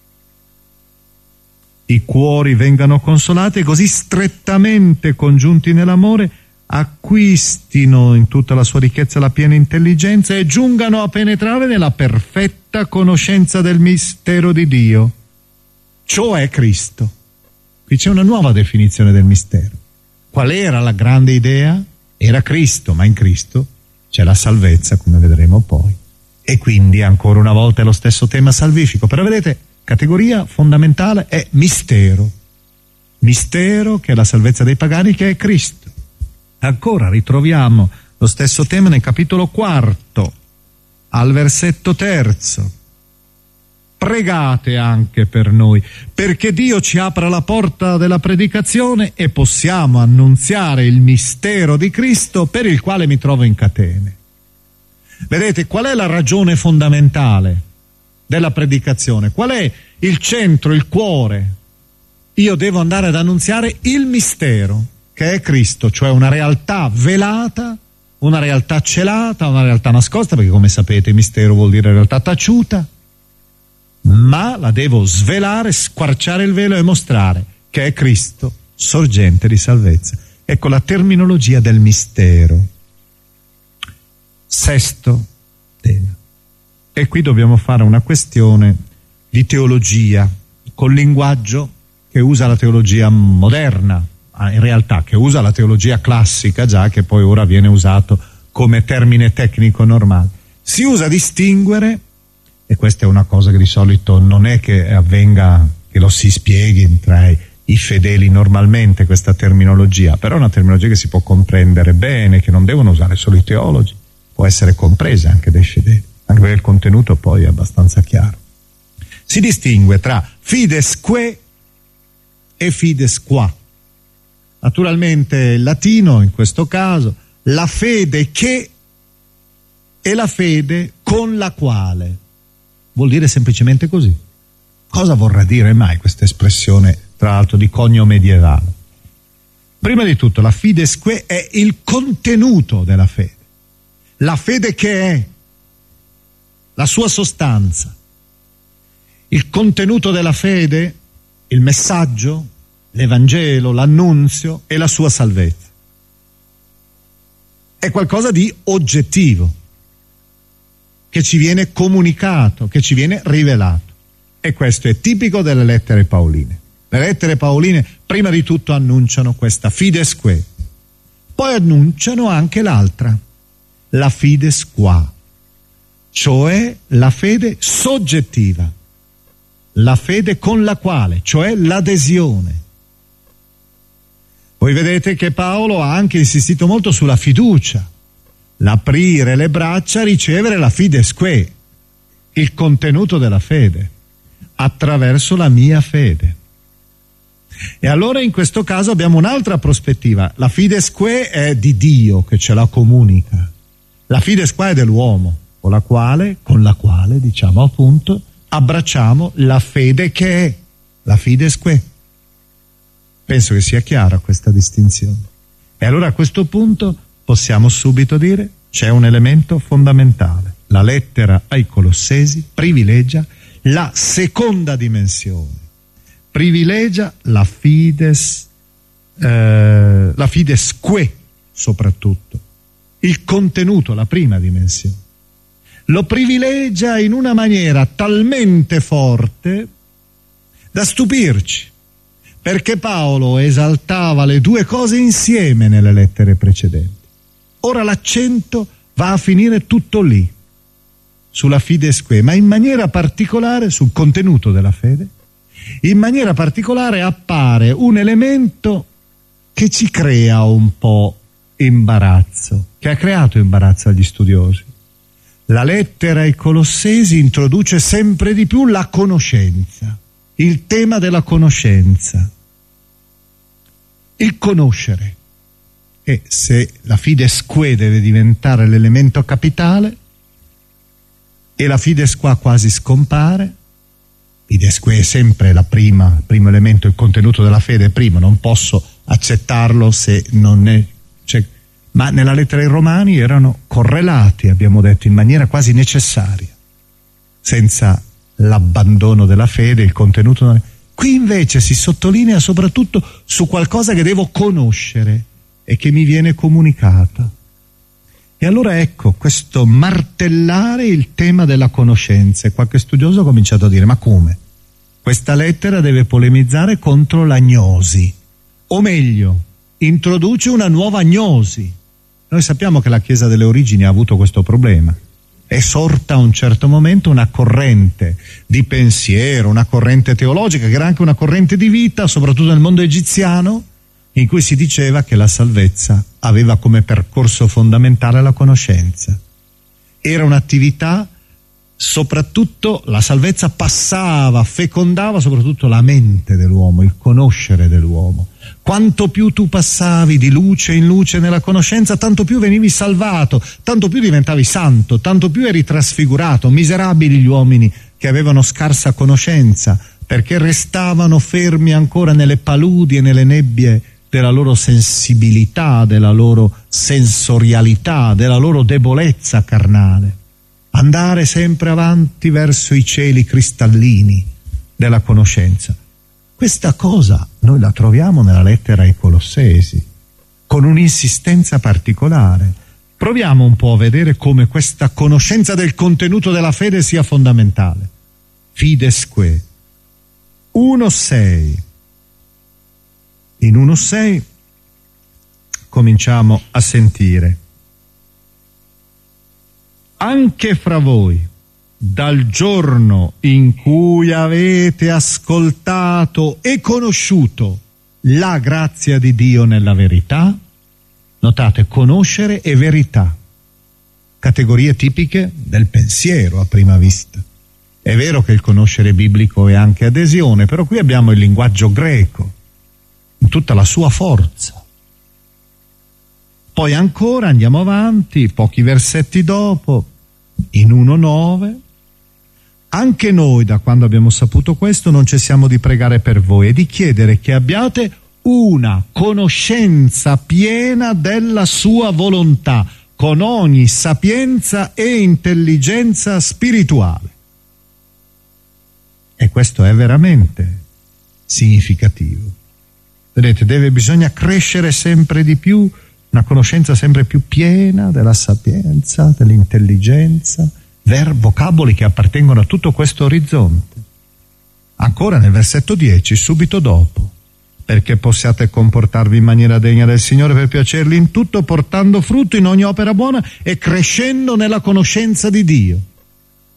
I cuori vengano consolati e così strettamente congiunti nell'amore acquistino in tutta la sua ricchezza la piena intelligenza e giungano a penetrare nella perfetta conoscenza del mistero di Dio, cioè Cristo. Qui c'è una nuova definizione del mistero. Qual era la grande idea? Era Cristo, ma in Cristo c'è la salvezza, come vedremo poi. E quindi ancora una volta è lo stesso tema salvifico, però vedete, categoria fondamentale è mistero. Mistero che è la salvezza dei pagani, che è Cristo. Ancora ritroviamo lo stesso tema nel capitolo quarto, al versetto terzo. Pregate anche per noi, perché Dio ci apra la porta della predicazione e possiamo annunziare il mistero di Cristo, per il quale mi trovo in catene. Vedete, qual è la ragione fondamentale della predicazione? Qual è il centro, il cuore? Io devo andare ad annunziare il mistero, che è Cristo, cioè una realtà velata, una realtà celata, una realtà nascosta, perché come sapete mistero vuol dire realtà taciuta, ma la devo svelare, squarciare il velo e mostrare che è Cristo, sorgente di salvezza. Ecco la terminologia del mistero. Sesto tema. E qui dobbiamo fare una questione di teologia, col linguaggio che usa la teologia moderna, in realtà che usa la teologia classica già, che poi ora viene usato come termine tecnico normale. Si usa distinguere, e questa è una cosa che di solito non è che avvenga, che lo si spieghi tra i, i fedeli normalmente questa terminologia, però è una terminologia che si può comprendere bene, che non devono usare solo i teologi, può essere compresa anche dai fedeli, anche perché il contenuto poi è abbastanza chiaro. Si distingue tra fides que e fides qua. Naturalmente il latino in questo caso, la fede che e la fede con la quale. Vuol dire semplicemente così. Cosa vorrà dire mai questa espressione, tra l'altro di conio medievale? Prima di tutto la fides que è il contenuto della fede. La fede che è la sua sostanza. Il contenuto della fede, il messaggio, l'Evangelo, l'annunzio e la sua salvezza. È qualcosa di oggettivo, che ci viene comunicato, che ci viene rivelato. E questo è tipico delle lettere paoline. Le lettere paoline prima di tutto annunciano questa fides que, poi annunciano anche l'altra, la fides qua, cioè la fede soggettiva, la fede con la quale, cioè l'adesione. Voi vedete che Paolo ha anche insistito molto sulla fiducia, l'aprire le braccia, ricevere la fides que, il contenuto della fede, attraverso la mia fede. E allora in questo caso abbiamo un'altra prospettiva. La fides que è di Dio che ce la comunica, la fides qua è dell'uomo, con la quale, con la quale diciamo appunto, abbracciamo la fede che è la fides que. Penso che sia chiara questa distinzione. E allora a questo punto possiamo subito dire c'è un elemento fondamentale. La lettera ai Colossesi privilegia la seconda dimensione, privilegia la fides, eh, la fides que soprattutto, il contenuto, la prima dimensione. Lo privilegia in una maniera talmente forte da stupirci, perché Paolo esaltava le due cose insieme nelle lettere precedenti. Ora l'accento va a finire tutto lì, sulla fides que, ma in maniera particolare sul contenuto della fede. In maniera particolare appare un elemento che ci crea un po' imbarazzo, che ha creato imbarazzo agli studiosi. La lettera ai Colossesi introduce sempre di più la conoscenza, il tema della conoscenza, il conoscere. E se la fides que deve diventare l'elemento capitale e la fides qua quasi scompare, fides que è sempre la prima, il primo elemento, il contenuto della fede è primo, non posso accettarlo se non è, cioè, ma nella lettera ai Romani erano correlati, abbiamo detto, in maniera quasi necessaria, senza l'abbandono della fede, il contenuto della... Qui invece si sottolinea soprattutto su qualcosa che devo conoscere e che mi viene comunicata. E allora ecco questo martellare il tema della conoscenza. E qualche studioso ha cominciato a dire: ma come? Questa lettera deve polemizzare contro l'agnosi, o meglio, introduce una nuova agnosi. Noi sappiamo che la Chiesa delle origini ha avuto questo problema. È sorta a un certo momento una corrente di pensiero, una corrente teologica, che era anche una corrente di vita, soprattutto nel mondo egiziano, in cui si diceva che la salvezza aveva come percorso fondamentale la conoscenza. Era un'attività, soprattutto la salvezza passava, fecondava soprattutto la mente dell'uomo, il conoscere dell'uomo. Quanto più tu passavi di luce in luce nella conoscenza, tanto più venivi salvato, tanto più diventavi santo, tanto più eri trasfigurato. Miserabili gli uomini che avevano scarsa conoscenza, perché restavano fermi ancora nelle paludi e nelle nebbie della loro sensibilità, della loro sensorialità, della loro debolezza carnale. Andare sempre avanti verso i cieli cristallini della conoscenza. Questa cosa noi la troviamo nella lettera ai Colossesi, con un'insistenza particolare. Proviamo un po' a vedere come questa conoscenza del contenuto della fede sia fondamentale. Fides que. uno sei. In uno sei cominciamo a sentire: anche fra voi, dal giorno in cui avete ascoltato e conosciuto la grazia di Dio nella verità, notate, conoscere e verità, categorie tipiche del pensiero a prima vista. È vero che il conoscere biblico è anche adesione, però qui abbiamo il linguaggio greco, in tutta la sua forza. Poi ancora andiamo avanti, pochi versetti dopo, in uno nove, anche noi da quando abbiamo saputo questo non cessiamo di pregare per voi e di chiedere che abbiate una conoscenza piena della sua volontà, con ogni sapienza e intelligenza spirituale. E questo è veramente significativo. Vedete, deve, bisogna crescere sempre di più, una conoscenza sempre più piena della sapienza, dell'intelligenza, ver- vocaboli che appartengono a tutto questo orizzonte. Ancora nel versetto dieci, subito dopo, perché possiate comportarvi in maniera degna del Signore per piacergli in tutto, portando frutto in ogni opera buona e crescendo nella conoscenza di Dio.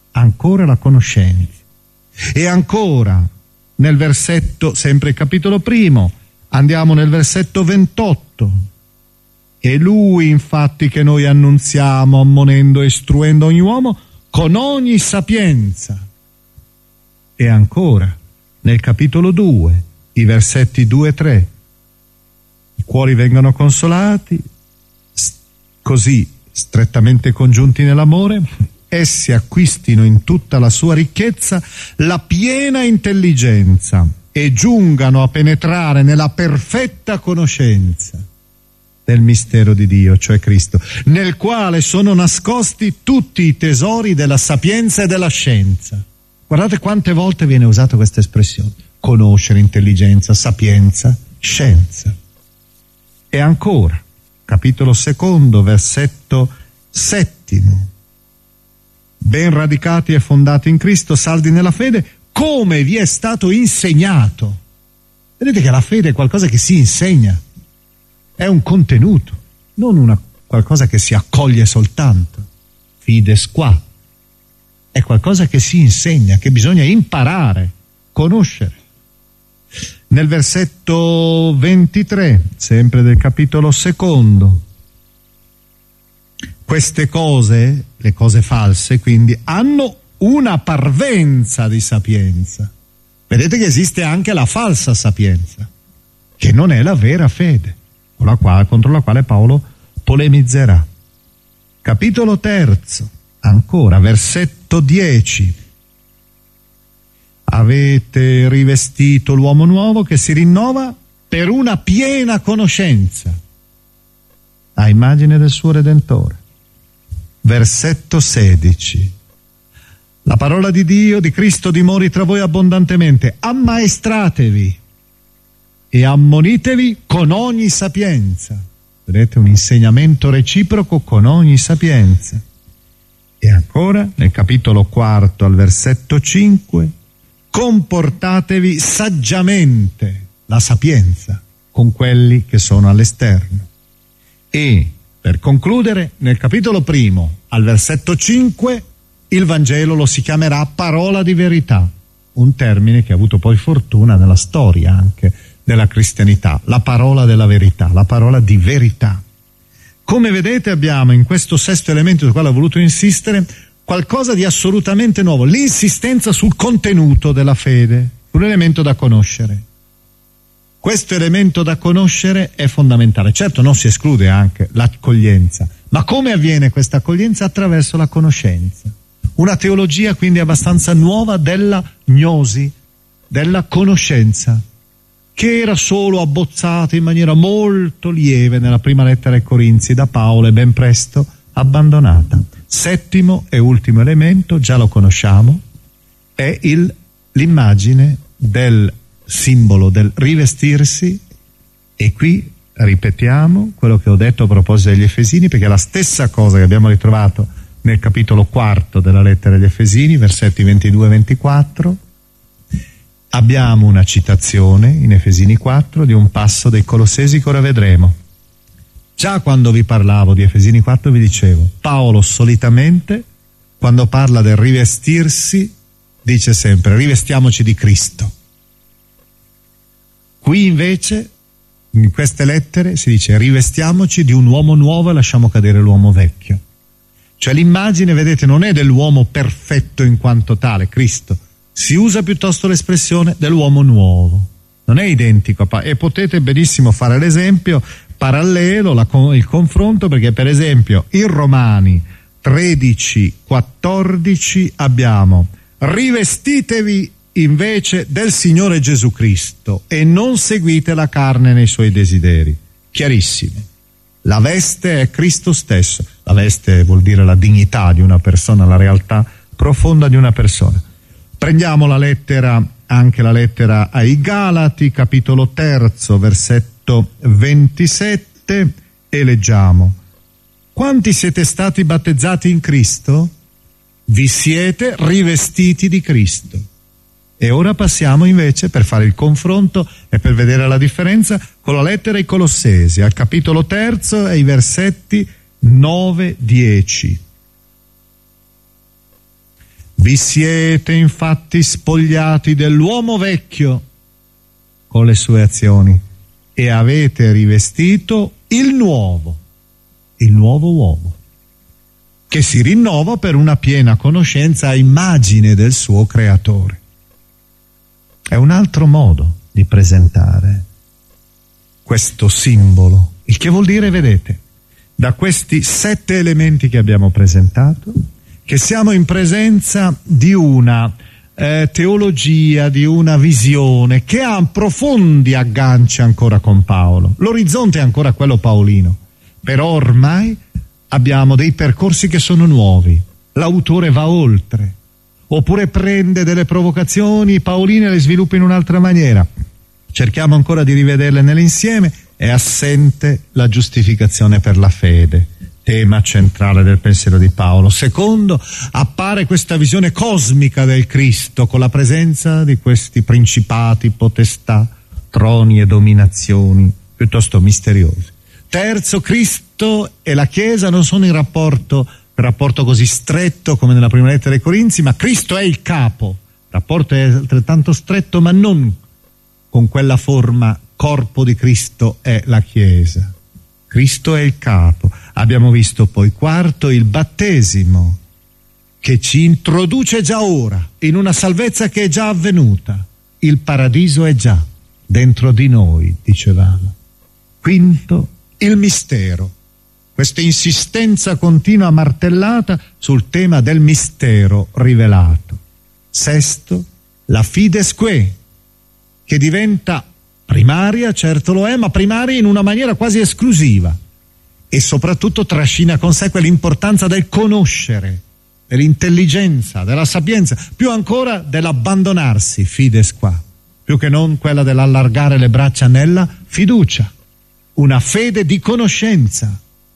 ancora la conoscenza. E ancora nel versetto, sempre il capitolo primo, andiamo nel versetto ventotto. È lui infatti che noi annunziamo, ammonendo e istruendo ogni uomo con ogni sapienza. E ancora nel capitolo due, i versetti due e tre. I cuori vengono consolati, così strettamente congiunti nell'amore, essi acquistino in tutta la sua ricchezza la piena intelligenza e giungano a penetrare nella perfetta conoscenza del mistero di Dio, cioè Cristo, nel quale sono nascosti tutti i tesori della sapienza e della scienza. Guardate quante volte viene usata questa espressione: conoscere, intelligenza, sapienza, scienza. E ancora, capitolo secondo, versetto settimo. Ben radicati e fondati in Cristo, saldi nella fede, come vi è stato insegnato. Vedete che la fede è qualcosa che si insegna, è un contenuto, non una qualcosa che si accoglie soltanto. Fides qua. È qualcosa che si insegna, che bisogna imparare, conoscere. Nel versetto ventitré, sempre del capitolo secondo, queste cose, le cose false, quindi, hanno una parvenza di sapienza. Vedete che esiste anche la falsa sapienza, che non è la vera fede, con la quale, contro la quale Paolo polemizzerà. Capitolo terzo, ancora, versetto dieci. Avete rivestito l'uomo nuovo che si rinnova per una piena conoscenza, a immagine del suo Redentore. Versetto sedici. La parola di Dio, di Cristo, dimori tra voi abbondantemente. Ammaestratevi e ammonitevi con ogni sapienza. Vedete, un insegnamento reciproco con ogni sapienza. E ancora, nel capitolo quarto al versetto cinque, comportatevi saggiamente, la sapienza, con quelli che sono all'esterno. E, per concludere, nel capitolo primo al versetto cinque, il Vangelo lo si chiamerà parola di verità, un termine che ha avuto poi fortuna nella storia anche della cristianità, la parola della verità, la parola di verità. Come vedete abbiamo in questo sesto elemento sul quale ho voluto insistere qualcosa di assolutamente nuovo, l'insistenza sul contenuto della fede, sull'elemento da conoscere. Questo elemento da conoscere è fondamentale. Certo, non si esclude anche l'accoglienza, ma come avviene questa accoglienza? Attraverso la conoscenza. Una teologia quindi abbastanza nuova della gnosi, della conoscenza, che era solo abbozzata in maniera molto lieve nella prima lettera ai Corinzi da Paolo e ben presto abbandonata. Settimo e ultimo elemento, già lo conosciamo, è il, l'immagine del simbolo del rivestirsi, e qui ripetiamo quello che ho detto a proposito degli Efesini, perché è la stessa cosa che abbiamo ritrovato nel capitolo quarto della lettera agli Efesini, versetti ventidue e ventiquattro. Abbiamo una citazione in Efesini quattro di un passo dei Colossesi che ora vedremo. Già quando vi parlavo di Efesini quattro vi dicevo, Paolo solitamente quando parla del rivestirsi dice sempre rivestiamoci di Cristo. Qui invece in queste lettere si dice rivestiamoci di un uomo nuovo e lasciamo cadere l'uomo vecchio. Cioè l'immagine, vedete, non è dell'uomo perfetto in quanto tale, Cristo. Si usa piuttosto l'espressione dell'uomo nuovo. Non è identico, e potete benissimo fare l'esempio parallelo, la, il confronto, perché per esempio in Romani tredici quattordici abbiamo rivestitevi invece del Signore Gesù Cristo e non seguite la carne nei suoi desideri. Chiarissimo. La veste è Cristo stesso. La veste vuol dire la dignità di una persona, la realtà profonda di una persona. Prendiamo la lettera, anche la lettera ai Galati, capitolo terzo, versetto ventisette, e leggiamo: quanti siete stati battezzati in Cristo? Vi siete rivestiti di Cristo. E ora passiamo invece, per fare il confronto e per vedere la differenza, con la lettera ai Colossesi, al capitolo terzo e ai versetti nove dieci. Vi siete infatti spogliati dell'uomo vecchio con le sue azioni e avete rivestito il nuovo, il nuovo uomo, che si rinnova per una piena conoscenza a immagine del suo creatore. È un altro modo di presentare questo simbolo, il che vuol dire, vedete, da questi sette elementi che abbiamo presentato, che siamo in presenza di una eh, teologia, di una visione che ha profondi agganci ancora con Paolo. L'orizzonte è ancora quello paolino, però ormai abbiamo dei percorsi che sono nuovi. L'autore va oltre, oppure prende delle provocazioni paoline e le sviluppa in un'altra maniera. Cerchiamo ancora di rivederle nell'insieme. È assente la giustificazione per la fede, tema centrale del pensiero di Paolo. Secondo, appare questa visione cosmica del Cristo con la presenza di questi principati, potestà, troni e dominazioni piuttosto misteriosi. Terzo, Cristo e la Chiesa non sono in rapporto, in rapporto così stretto come nella prima lettera ai Corinzi, ma Cristo è il capo. Il rapporto è altrettanto stretto, ma non con quella forma. Corpo di Cristo è la Chiesa. Cristo è il capo. Abbiamo visto poi, quarto, il battesimo, che ci introduce già ora in una salvezza che è già avvenuta. Il paradiso è già dentro di noi, dicevamo. Quinto, il mistero. Questa insistenza continua martellata sul tema del mistero rivelato. Sesto, la fides que, che diventa primaria, certo lo è, ma primaria in una maniera quasi esclusiva, e soprattutto trascina con sé quell'importanza del conoscere, dell'intelligenza, della sapienza, più ancora dell'abbandonarsi, fides qua, più che non quella dell'allargare le braccia nella fiducia, una fede di conoscenza,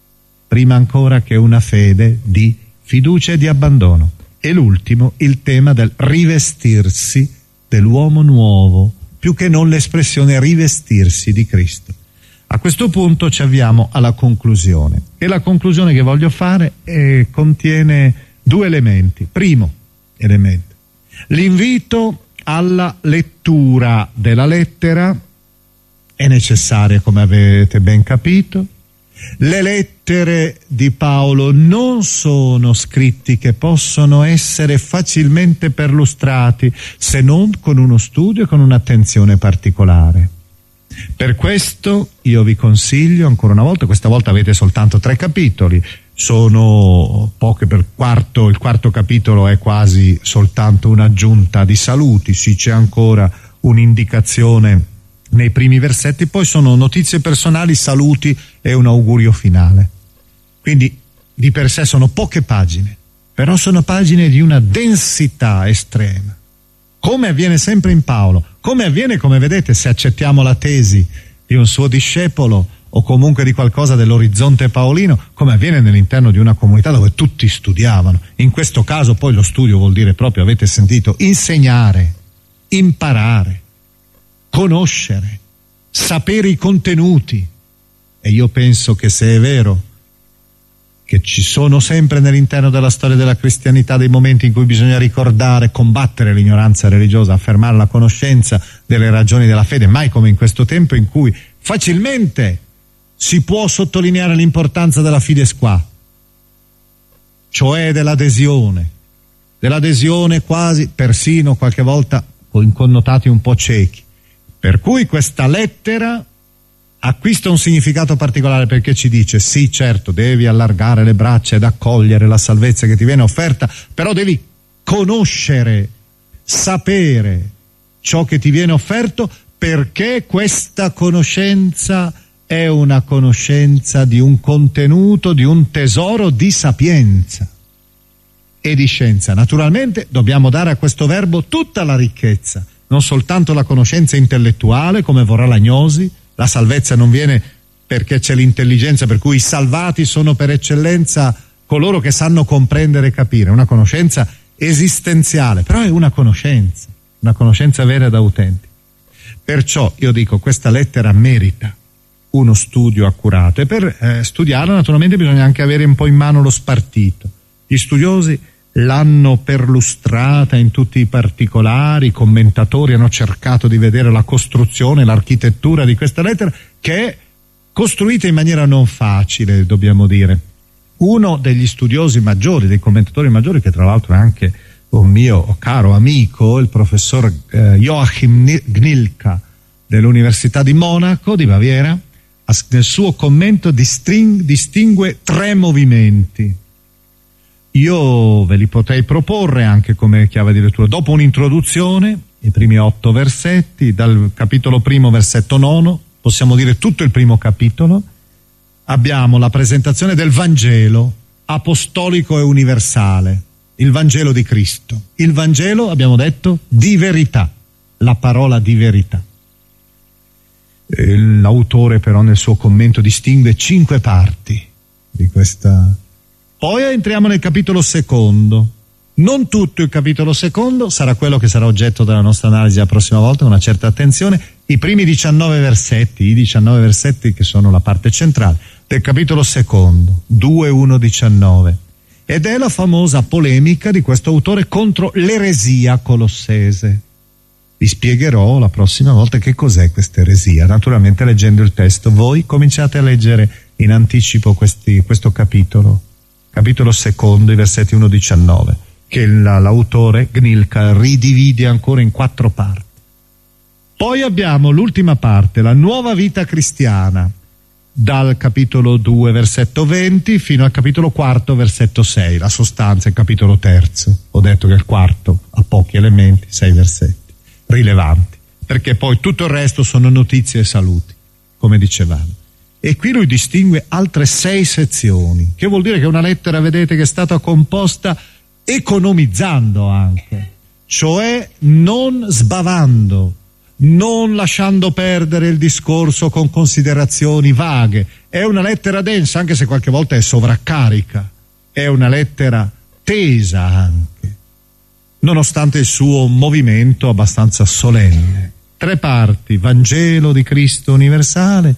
prima ancora che una fede di fiducia e di abbandono. E l'ultimo, il tema del rivestirsi dell'uomo nuovo, più che non l'espressione rivestirsi di Cristo. A questo punto ci avviamo alla conclusione, e la conclusione che voglio fare eh, contiene due elementi. Primo elemento, l'invito alla lettura della lettera è necessaria, come avete ben capito. Le lettere di Paolo non sono scritti che possono essere facilmente perlustrati se non con uno studio e con un'attenzione particolare. Per questo io vi consiglio ancora una volta, questa volta avete soltanto tre capitoli, sono poche per quarto, il quarto capitolo è quasi soltanto un'aggiunta di saluti, sì, c'è ancora un'indicazione nei primi versetti, poi sono notizie personali, saluti e un augurio finale. Quindi di per sé sono poche pagine, però sono pagine di una densità estrema, come avviene sempre in Paolo, come avviene, come vedete, se accettiamo la tesi di un suo discepolo o comunque di qualcosa dell'orizzonte paolino, come avviene all'interno di una comunità dove tutti studiavano. In questo caso poi lo studio vuol dire proprio, avete sentito, insegnare, imparare, conoscere, sapere i contenuti. E io penso che se è vero che ci sono sempre nell'interno della storia della cristianità dei momenti in cui bisogna ricordare, combattere l'ignoranza religiosa, affermare la conoscenza delle ragioni della fede, mai come in questo tempo in cui facilmente si può sottolineare l'importanza della fides qua, cioè dell'adesione, dell'adesione quasi, persino qualche volta con connotati un po' ciechi. Per cui questa lettera acquista un significato particolare, perché ci dice, sì, certo, devi allargare le braccia ed accogliere la salvezza che ti viene offerta, però devi conoscere, sapere ciò che ti viene offerto, perché questa conoscenza è una conoscenza di un contenuto, di un tesoro di sapienza e di scienza. Naturalmente dobbiamo dare a questo verbo tutta la ricchezza, non soltanto la conoscenza intellettuale, come vorrà l'agnosi. La salvezza non viene perché c'è l'intelligenza, per cui i salvati sono per eccellenza coloro che sanno comprendere e capire, una conoscenza esistenziale, però è una conoscenza, una conoscenza vera ed autentica. Perciò io dico, questa lettera merita uno studio accurato, e per eh, studiarla naturalmente bisogna anche avere un po' in mano lo spartito. Gli studiosi l'hanno perlustrata in tutti i particolari, i commentatori hanno cercato di vedere la costruzione, l'architettura di questa lettera, che è costruita in maniera non facile, dobbiamo dire. Uno degli studiosi maggiori, dei commentatori maggiori, che tra l'altro è anche un mio caro amico, il professor eh, Joachim Gnilka dell'Università di Monaco di Baviera, nel suo commento distingue tre movimenti. Io ve li potrei proporre anche come chiave di lettura. Dopo un'introduzione, i primi otto versetti, dal capitolo primo, versetto nono, possiamo dire tutto il primo capitolo, abbiamo la presentazione del Vangelo apostolico e universale, il Vangelo di Cristo. Il Vangelo, abbiamo detto, di verità, la parola di verità. L'autore però nel suo commento distingue cinque parti di questa. Poi entriamo nel capitolo secondo. Non tutto il capitolo secondo, sarà quello che sarà oggetto della nostra analisi la prossima volta, con una certa attenzione. I primi diciannove versetti, i diciannove versetti che sono la parte centrale del capitolo secondo, due, uno, diciannove. Ed è la famosa polemica di questo autore contro l'eresia colossese. Vi spiegherò la prossima volta che cos'è questa eresia, naturalmente leggendo il testo. Voi cominciate a leggere in anticipo questi, questo capitolo, capitolo secondo, i versetti uno a diciannove, che la, l'autore Gnilka ridivide ancora in quattro parti. Poi abbiamo l'ultima parte, la nuova vita cristiana, dal capitolo due, versetto venti, fino al capitolo quarto, versetto sei, la sostanza è il capitolo terzo. Ho detto che il quarto ha pochi elementi, sei versetti rilevanti, perché poi tutto il resto sono notizie e saluti, come dicevamo. E qui lui distingue altre sei sezioni, che vuol dire che è una lettera, vedete, che è stata composta economizzando anche, cioè non sbavando, non lasciando perdere il discorso con considerazioni vaghe. È una lettera densa, anche se qualche volta è sovraccarica, è una lettera tesa anche, nonostante il suo movimento abbastanza solenne. Tre parti: Vangelo di Cristo universale,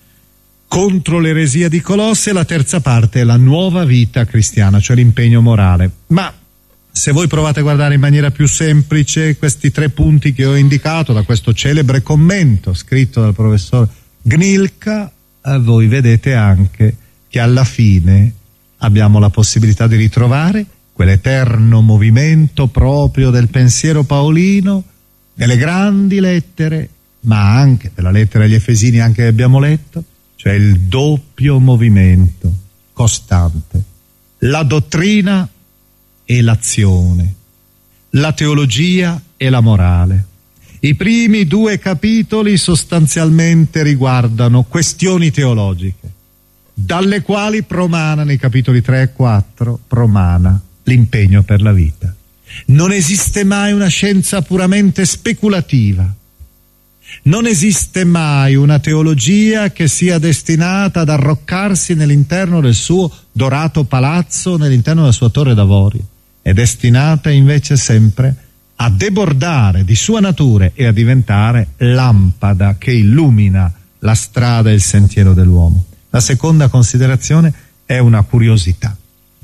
contro l'eresia di Colosse, e la terza parte è la nuova vita cristiana, cioè l'impegno morale. Ma se voi provate a guardare in maniera più semplice questi tre punti che ho indicato da questo celebre commento scritto dal professor Gnilka, eh, voi vedete anche che alla fine abbiamo la possibilità di ritrovare quell'eterno movimento proprio del pensiero paolino, delle grandi lettere, ma anche della lettera agli Efesini, anche che abbiamo letto, cioè il doppio movimento costante, la dottrina e l'azione, la teologia e la morale. I primi due capitoli sostanzialmente riguardano questioni teologiche, dalle quali promanano i capitoli tre e quattro, promana l'impegno per la vita. Non esiste mai una scienza puramente speculativa, non esiste mai una teologia che sia destinata ad arroccarsi nell'interno del suo dorato palazzo, nell'interno della sua torre d'avorio. È destinata invece sempre a debordare di sua natura e a diventare lampada che illumina la strada e il sentiero dell'uomo. La seconda considerazione è una curiosità.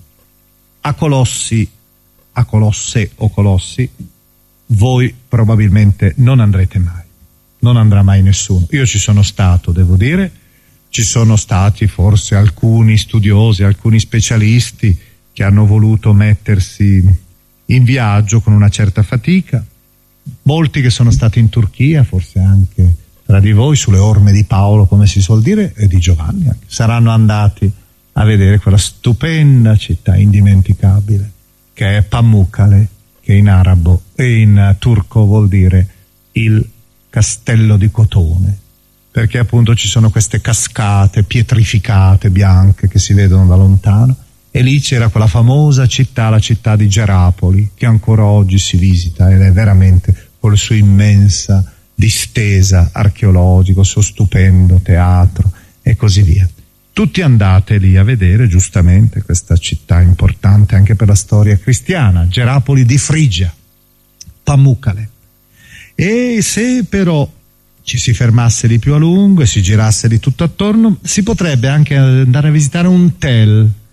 A Colossi, a Colosse o Colossi, voi probabilmente non andrete mai, non andrà mai nessuno. Io ci sono stato, devo dire, ci sono stati forse alcuni studiosi, alcuni specialisti che hanno voluto mettersi in viaggio con una certa fatica, molti che sono stati in Turchia, forse anche tra di voi, sulle orme di Paolo, come si suol dire, e di Giovanni, anche. Saranno andati a vedere quella stupenda città indimenticabile che è Pamukkale, che in arabo e in turco vuol dire il castello di cotone, perché appunto ci sono queste cascate pietrificate bianche che si vedono da lontano, e lì c'era quella famosa città, la città di Gerapoli, che ancora oggi si visita ed è veramente, con la sua immensa distesa archeologica, il suo stupendo teatro e così via. Tutti andate lì a vedere giustamente questa città importante anche per la storia cristiana, Gerapoli di Frigia, Pamukkale. E se però ci si fermasse di più a lungo e si girasse di tutto attorno, si potrebbe anche andare a visitare un tel,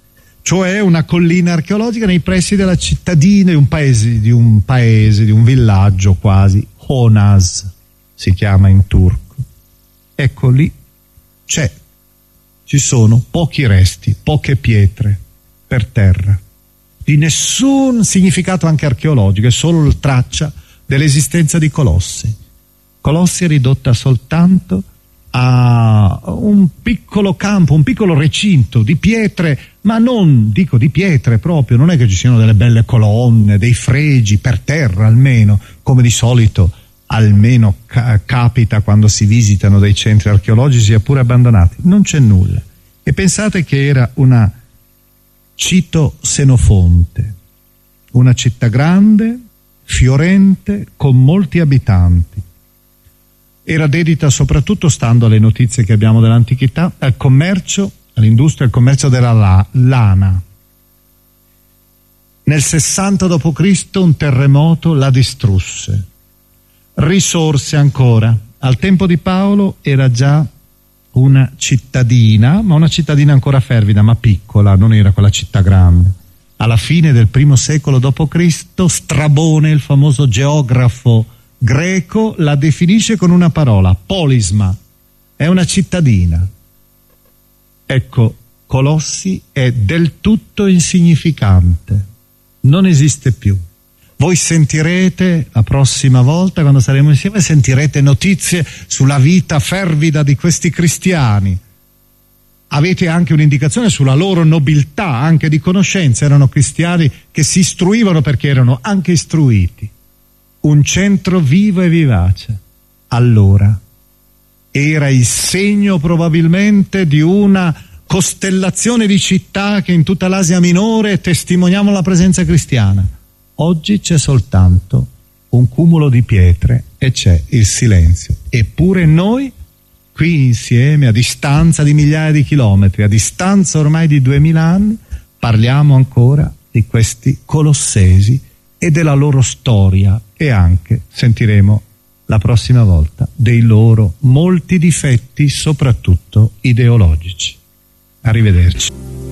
cioè una collina archeologica nei pressi della cittadina di un paese, di un paese, di un villaggio quasi, Honaz si chiama in turco. Ecco, lì c'è, ci sono pochi resti, poche pietre per terra, di nessun significato anche archeologico, è solo traccia dell'esistenza di Colossi. Colossi è ridotta soltanto a un piccolo campo, un piccolo recinto di pietre, ma non, dico di pietre proprio, non è che ci siano delle belle colonne, dei fregi per terra almeno, come di solito almeno ca- capita quando si visitano dei centri archeologici sia pure abbandonati, non c'è nulla. E pensate che era una Cito Senofonte, una città grande, fiorente, con molti abitanti. Era dedita soprattutto, stando alle notizie che abbiamo dell'antichità, al commercio, all'industria e al commercio della la- lana. Nel sessanta dopo Cristo un terremoto la distrusse. Risorse ancora. Al tempo di Paolo era già una cittadina, ma una cittadina ancora fervida, ma piccola, non era quella città grande. Alla fine del primo secolo dopo Cristo, Strabone, il famoso geografo greco, la definisce con una parola, polisma, è una cittadina. Ecco, Colossi è del tutto insignificante, non esiste più. Voi sentirete la prossima volta, quando saremo insieme, sentirete notizie sulla vita fervida di questi cristiani. Avete anche un'indicazione sulla loro nobiltà, anche di conoscenza. Erano cristiani che si istruivano perché erano anche istruiti. Un centro vivo e vivace. Allora era il segno probabilmente di una costellazione di città che in tutta l'Asia Minore testimoniavano la presenza cristiana. Oggi c'è soltanto un cumulo di pietre e c'è il silenzio. Eppure noi, qui insieme, a distanza di migliaia di chilometri, a distanza ormai di duemila anni, parliamo ancora di questi colossesi e della loro storia, e anche, sentiremo la prossima volta, dei loro molti difetti, soprattutto ideologici. Arrivederci.